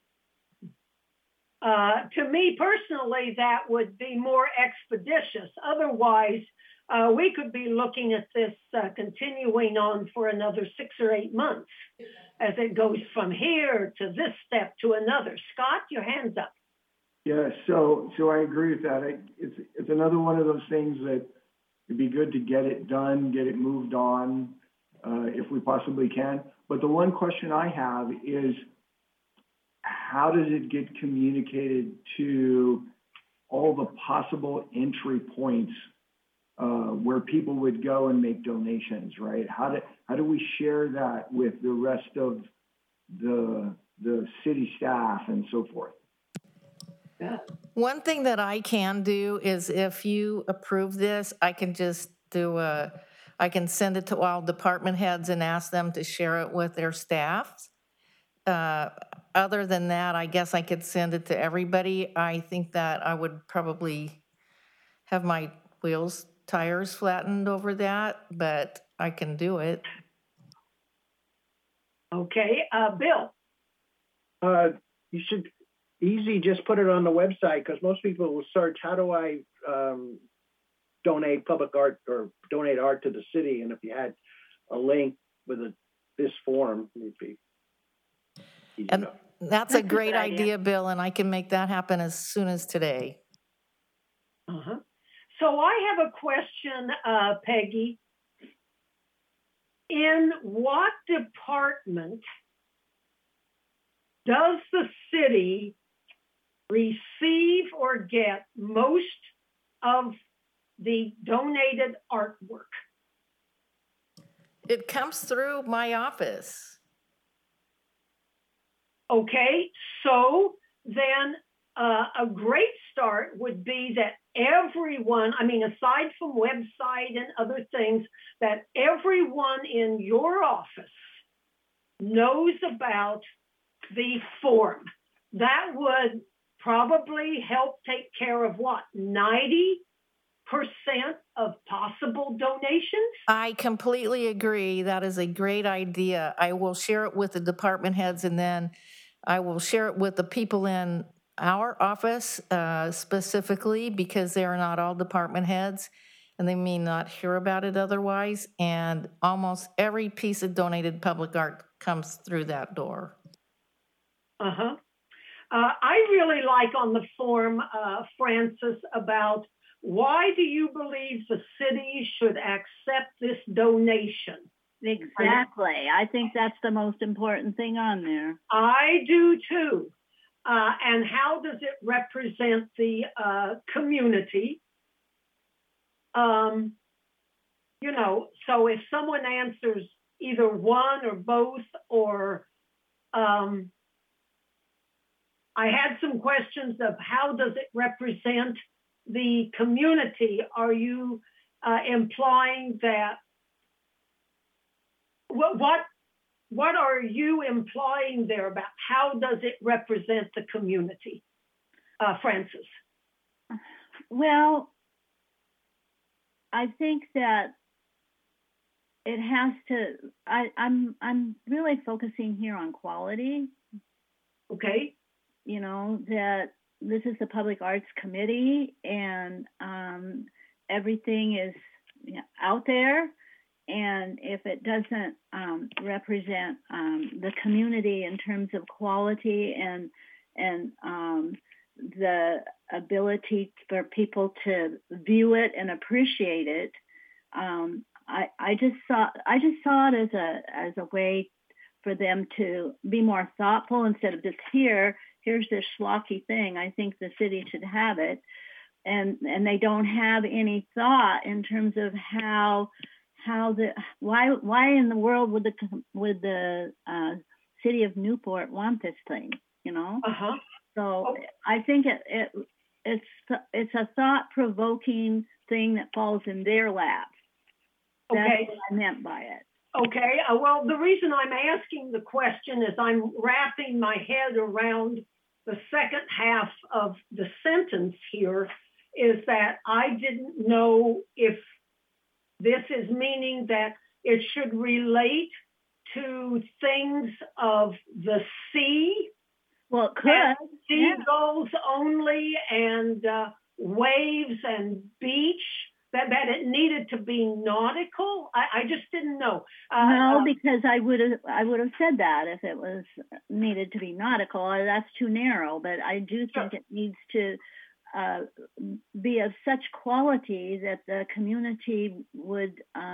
To me personally, that would be more expeditious. Otherwise, we could be looking at this continuing on for another 6 or 8 months as it goes from here to this step to another. Scott, your hand's up. Yeah, so I agree with that. It's another one of those things that it'd be good to get it done, get it moved on, if we possibly can. But the one question I have is, how does it get communicated to all the possible entry points where people would go and make donations, right? How do we share that with the rest of the city staff and so forth? Yeah. One thing that I can do is if you approve this, I can just I can send it to all department heads and ask them to share it with their staffs. other than that, I guess I could send it to everybody. I think that I would probably have my tires flattened over that, but I can do it. Okay, Bill. You should just put it on the website, because most people will search, how do I donate public art or donate art to the city? And if you had a link with this form, it'd be easy And enough. that's a great idea, Bill, and I can make that happen as soon as today. Uh-huh. So I have a question, Peggy. In what department does the city receive or get most of the donated artwork? It comes through my office. Okay, so then a great start would be that everyone, I mean, aside from website and other things, that everyone in your office knows about the form. That would probably help take care of what, 90% of possible donations? I completely agree. That is a great idea. I will share it with the department heads, and then I will share it with the people in our office specifically, because they are not all department heads and they may not hear about it otherwise. And almost every piece of donated public art comes through that door. Uh-huh. I really like on the form, Francis, about why do you believe the city should accept this donation? Exactly. I think that's the most important thing on there. I do too. And how does it represent the community? You know, so if someone answers either one or both, or I had some questions of how does it represent the community? Are you implying that, what are you implying there about how does it represent the community, Francis? Well, I think that it has to, I'm really focusing here on quality. Okay. You know, that this is the Public Arts Committee, and everything is out there. And if it doesn't represent the community in terms of quality and the ability for people to view it and appreciate it, I just saw it as a way for them to be more thoughtful instead of just here's this schlocky thing. I think the city should have it, and they don't have any thought in terms of why in the world would the city of Newport want this thing, you know? Uh-huh. So I think it's a thought-provoking thing that falls in their lap. That's what I meant by it. Okay. Well, the reason I'm asking the question is I'm wrapping my head around the second half of the sentence here, is that I didn't know if this is meaning that it should relate to things of the sea. Well, it could. Seagulls only, and waves and beach, that it needed to be nautical. I just didn't know. No, because I would have said that if it was needed to be nautical. That's too narrow, but I do think it needs to be of such quality that the community would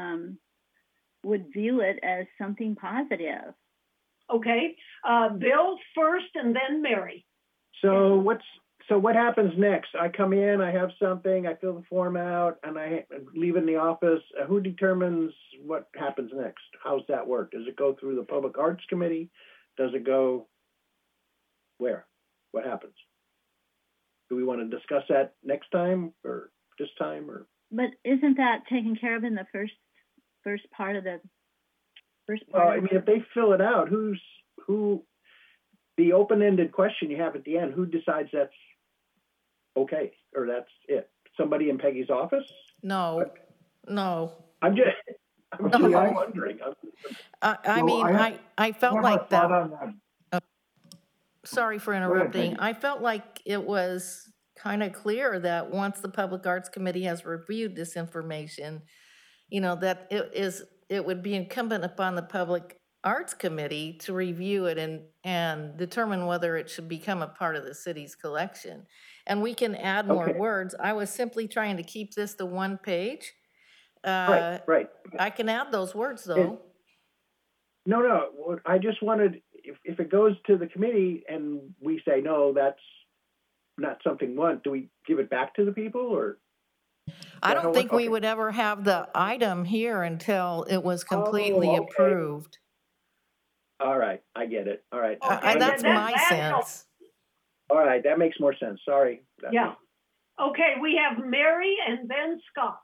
view it as something positive. Okay, Bill first, and then Mary. So what happens next? I come in, I have something, I fill the form out, and I leave it in the office. Who determines what happens next? How's that work? Does it go through the Public Arts Committee? Does it go where? What happens? Do we want to discuss that next time or this time? Or? But isn't that taken care of in the first part of the first part? Well, I mean, if they fill it out, who the open-ended question you have at the end, who decides that's okay or that's it? Somebody in Peggy's office? No. I'm just wondering. I felt like that. On that. Sorry for interrupting. I felt like it was kind of clear that once the Public Arts Committee has reviewed this information, that it would be incumbent upon the Public Arts Committee to review it and determine whether it should become a part of the city's collection. And we can add more words. I was simply trying to keep this to one page. Right. I can add those words, though. No. I just wanted, if it goes to the committee and we say, no, that's not something we want, do we give it back to the people or? I don't think we would ever have the item here until it was completely approved. All right, I get it. All right. That's my sense. All right, that makes more sense. Sorry. Yeah. Okay, we have Mary and then Scott.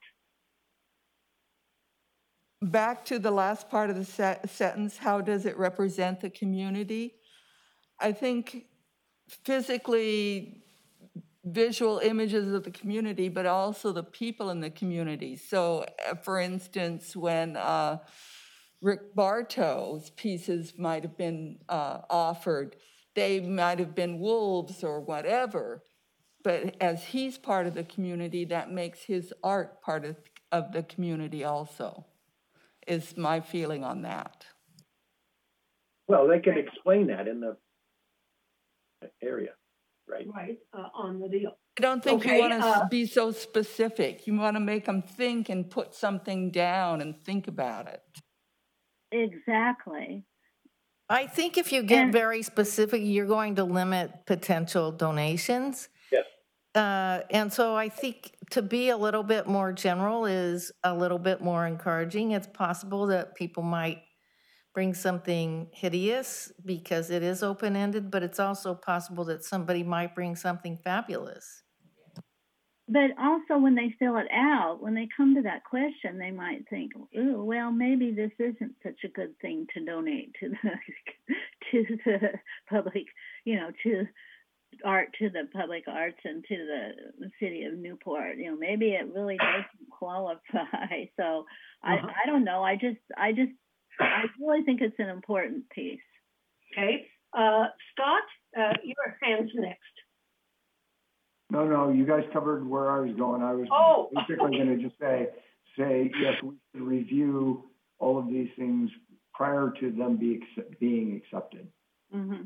Back to the last part of the sentence, how does it represent the community? I think physically visual images of the community, but also the people in the community. So, for instance, when Rick Bartow's pieces might have been offered, they might have been wolves or whatever, but as he's part of the community, that makes his art part of the community also, is my feeling on that. Well, they can explain that in the area, right? Right, on the deal. I don't think you want to be so specific. You want to make them think and put something down and think about it. Exactly. I think if you get very specific, you're going to limit potential donations. Yes. And so I think to be a little bit more general is a little bit more encouraging. It's possible that people might bring something hideous because it is open-ended, but it's also possible that somebody might bring something fabulous. But also when they fill it out, when they come to that question, they might think, "Ooh, well, maybe this isn't such a good thing to donate to the public, to the public arts and to the city of Newport. Maybe it really doesn't qualify." So I don't know. I really think it's an important piece. Okay, Scott, your hand's next. No, you guys covered where I was going. I was basically going to just say, yes, we should review all of these things prior to them being accepted. Mm-hmm.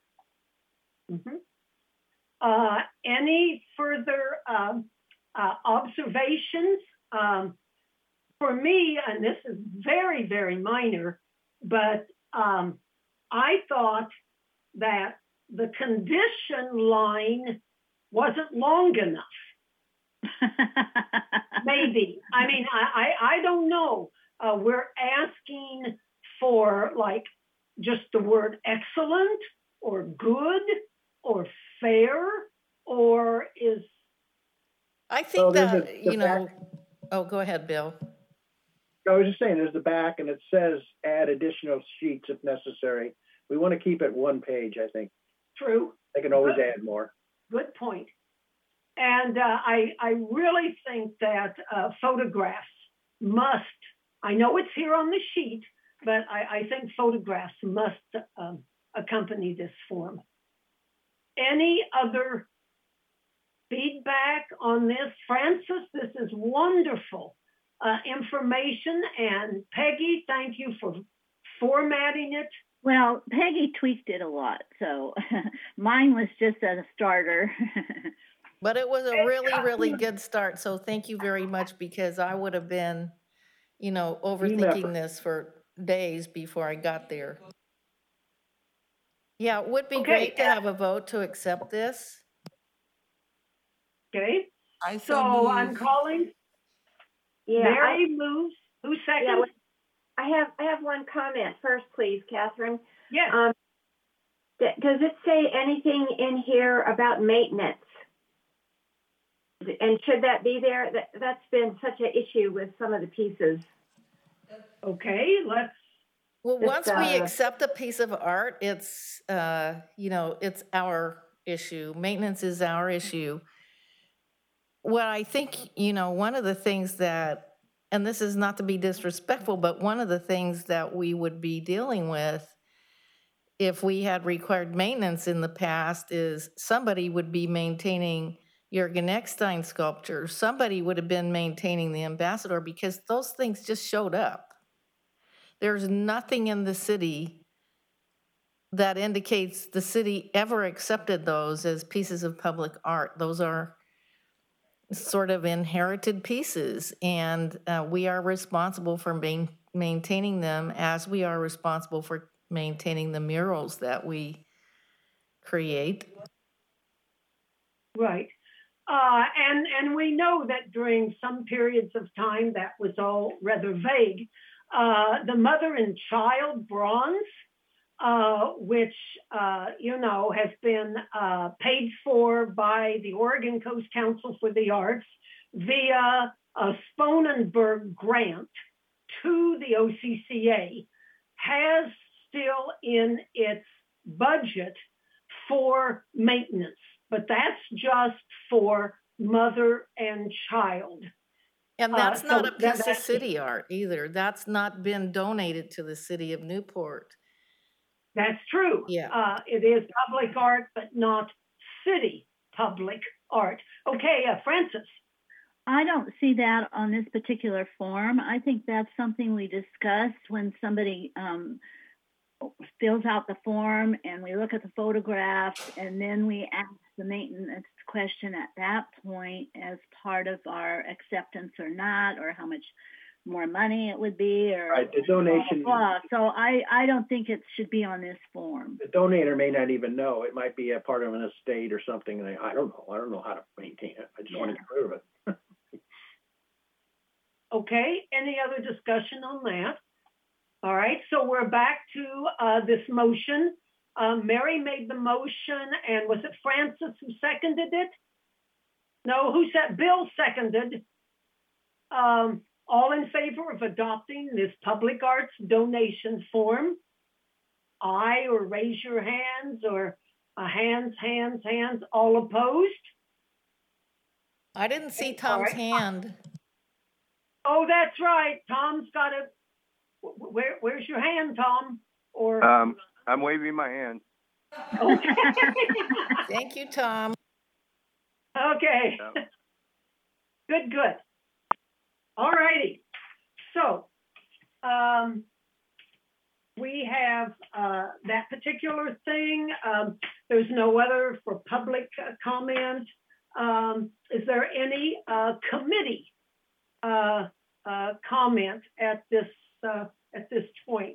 Mm-hmm. Any further observations? For me, and this is very, very minor, but I thought that the condition line wasn't long enough. Maybe. I mean, I don't know. We're asking for just the word excellent or good or fair, or is... I think go ahead, Bill. I was just saying, there's the back, and it says add additional sheets if necessary. We want to keep it one page, I think. True. They can always add more. Good point. And I really think that photographs must, I know it's here on the sheet, but I think photographs must accompany this form. Any other feedback on this? Francis, this is wonderful information. And Peggy, thank you for formatting it. Well, Peggy tweaked it a lot, so mine was just a starter. But it was a really, really good start. So thank you very much, because I would have been, overthinking this for days before I got there. Yeah, it would be great to have a vote to accept this. Okay. So I'm calling. Yeah, Mary moves. Who seconds? Yeah, I have one comment first, please, Catherine. Yes. Does it say anything in here about maintenance? And should that be there? That's been such an issue with some of the pieces. Okay, let's Well, Just, once we accept a piece of art, it's, it's our issue. Maintenance is our issue. What I think, one of the things that, and this is not to be disrespectful, but one of the things that we would be dealing with if we had required maintenance in the past is somebody would be maintaining Jürgen Eckstein sculpture. Somebody would have been maintaining the Ambassador because those things just showed up. There's nothing in the city that indicates the city ever accepted those as pieces of public art. Those are sort of inherited pieces, and we are responsible for maintaining them as we are responsible for maintaining the murals that we create. Right. And we know that during some periods of time that was all rather vague. The mother and child bronze, which, has been paid for by the Oregon Coast Council for the Arts via a Sponenberg grant to the OCCA, has still in its budget for maintenance, but that's just for mother and child. And that's not a piece of that's city art either. That's not been donated to the city of Newport. That's true. Yeah. It is public art, but not city public art. Okay, Frances. I don't see that on this particular form. I think that's something we discuss when somebody fills out the form and we look at the photographs, and then we ask the maintenance question at that point as part of our acceptance or not, or how much more money it would be, or Right, the donation. blah, blah. So I don't think it should be on this form. The donator may not even know. It might be a part of an estate or something. And I don't know. I don't know how to maintain it. I just want to get rid of it. Okay, any other discussion on that? All right, so we're back to this motion. Mary made the motion, and was it Frances who seconded it? No, who said? Bill seconded. All in favor of adopting this public arts donation form? Aye, or raise your hands, or hands. All opposed? I didn't see Tom's hand. Oh, that's right. Tom's got it. Where's your hand, Tom? Or I'm waving my hand. okay. Thank you, Tom. Okay. Yeah. Good. All righty. So we have that particular thing. There's no other for public comment. Is there any committee comment at this point?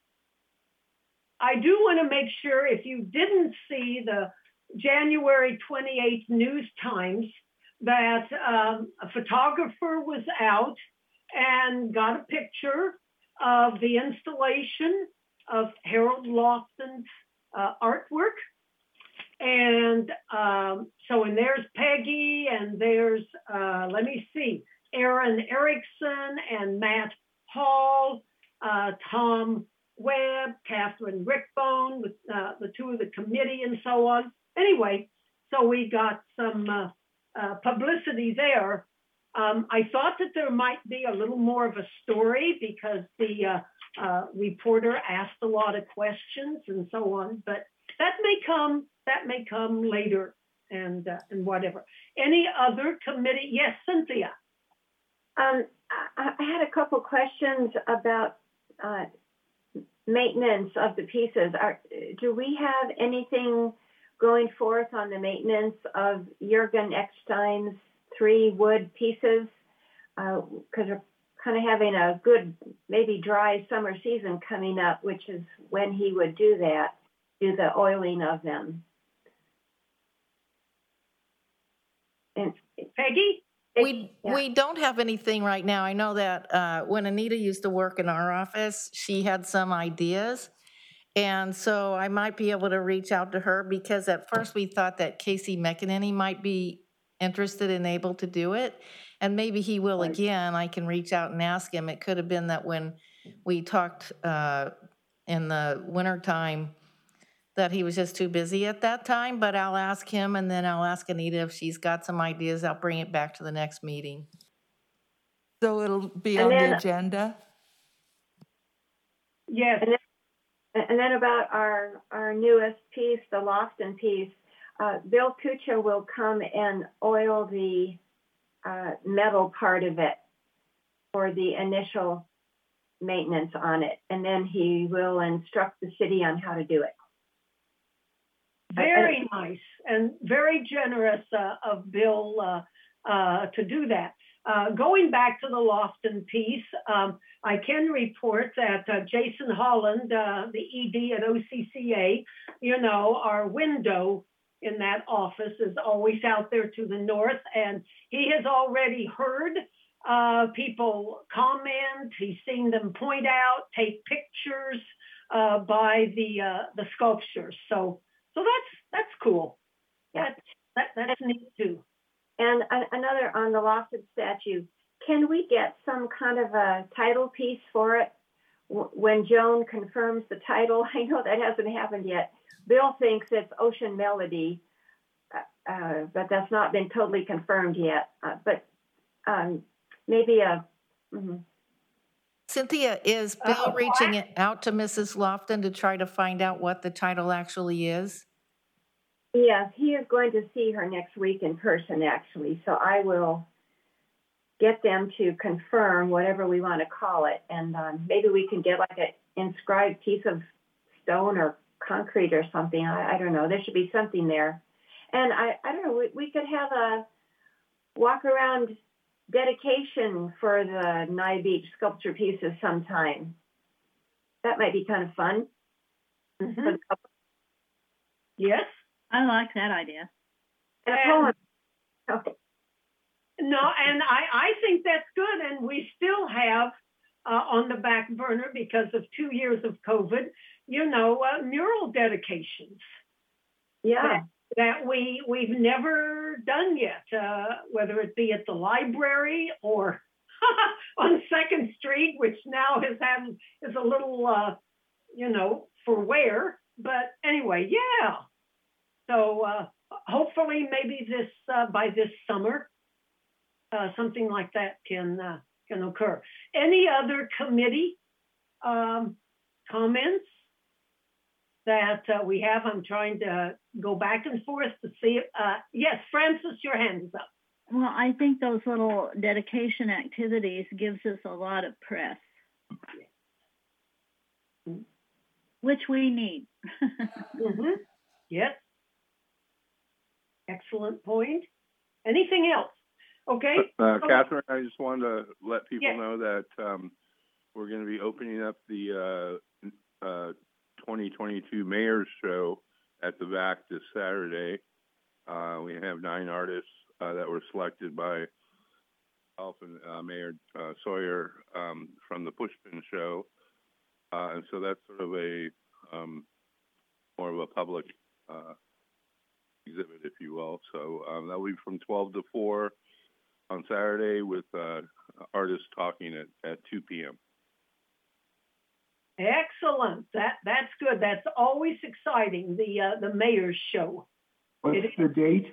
I do want to make sure, if you didn't see the January 28th News Times, that a photographer was out and got a picture of the installation of Harold Lofton's artwork. And and there's Peggy, and there's, let me see, Aaron Erickson and Matt Hall, Tom Webb, Catherine Rickbone, with the two of the committee and so on. Anyway, so we got some publicity there. I thought that there might be a little more of a story because the reporter asked a lot of questions and so on, but that may come later and whatever. Any other committee? Yes, Cynthia. I had a couple questions about maintenance of the pieces. Do we have anything going forth on the maintenance of Jürgen Eckstein's 3 wood pieces? Because we're kind of having a good, maybe dry summer season coming up, which is when he would do the oiling of them. And Peggy? We don't have anything right now. I know that when Anita used to work in our office, she had some ideas. And so I might be able to reach out to her, because at first we thought that Casey McEnany might be interested and able to do it. And maybe he will again. I can reach out and ask him. It could have been that when we talked in the wintertime that he was just too busy at that time, but I'll ask him, and then I'll ask Anita if she's got some ideas. I'll bring it back to the next meeting. So it'll be And on then- the agenda? Yes. And then about our newest piece, the Lofton piece, Bill Kucha will come and oil the metal part of it for the initial maintenance on it. And then he will instruct the city on how to do it. Very nice and very generous of Bill to do that. Going back to the Lofton piece, I can report that Jason Holland, the ED at OCCA, our window in that office is always out there to the north, and he has already heard people comment. He's seen them point out, take pictures by the sculptures. So that's cool. Yeah. That's neat too. And another on the Lofton statue, can we get some kind of a title piece for it when Joan confirms the title? I know that hasn't happened yet. Bill thinks it's Ocean Melody, but that's not been totally confirmed yet. But maybe a... Mm-hmm. Cynthia, is Bill reaching out to Mrs. Lofton to try to find out what the title actually is? Yes, he is going to see her next week in person, actually. So I will get them to confirm whatever we want to call it. And maybe we can get like an inscribed piece of stone or concrete or something. I don't know. There should be something there. And I don't know, we could have a walk around dedication for the Nye Beach sculpture pieces sometime. That might be kind of fun. Mm-hmm. Yes. I like that idea. And a poem. Oh. No, and I think that's good. And we still have on the back burner, because of 2 years of COVID, mural dedications. Yeah. That we've never done yet, whether it be at the library or on 2nd Street, which now is a little, for wear. But anyway, yeah. So hopefully maybe by this summer, something like that can occur. Any other committee comments that we have? I'm trying to go back and forth to see if, yes, Francis, your hand is up. Well, I think those little dedication activities gives us a lot of press, which we need. Mm-hmm. Yes. Excellent point. Anything else? Okay. Catherine, I just wanted to let people know that we're going to be opening up the 2022 Mayor's Show at the VAC this Saturday. We have 9 artists that were selected by myself and Mayor Sawyer from the Pushpin Show. And so that's sort of a more of a public exhibit, if you will. So that will be from 12 to 4 on Saturday with artists talking at 2 p.m. Excellent. That's good. That's always exciting, the Mayor's Show. What's the date?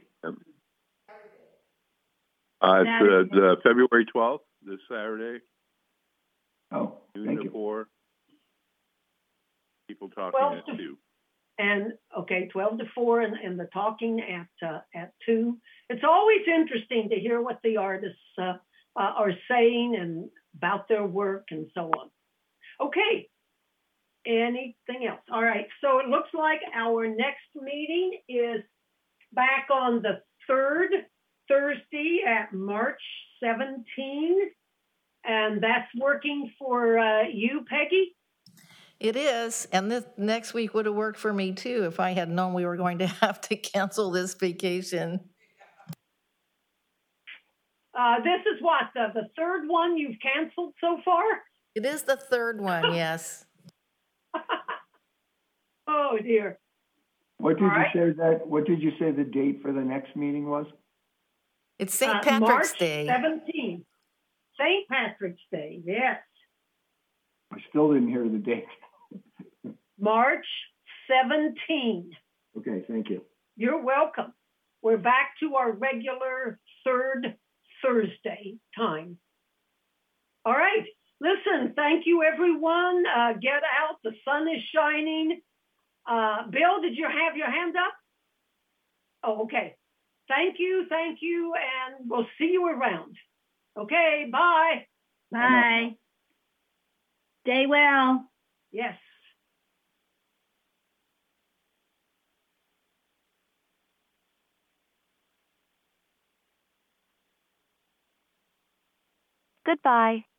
It's the February 12th, this Saturday. Oh, thank you. 4. People talking at 2. And 12 to 4, and the talking at 2. It's always interesting to hear what the artists are saying and about their work and so on. Okay. Anything else? All right. So it looks like our next meeting is back on the 3rd Thursday at March 17, and that's working for you, Peggy. It is, and this next week would have worked for me too if I had known we were going to have to cancel this vacation. This is what, the 3rd one you've canceled so far? It is the 3rd one, yes. Oh dear. What did you say the date for the next meeting was? It's St. Patrick's March Day. 17th. St. Patrick's Day, yes. I still didn't hear the date. March 17. Okay, thank you. You're welcome. We're back to our regular third Thursday time. All right. Listen, thank you, everyone. Get out. The sun is shining. Bill, did you have your hand up? Oh, okay. Thank you, and we'll see you around. Okay, bye. Bye. Stay well. Yes. Goodbye.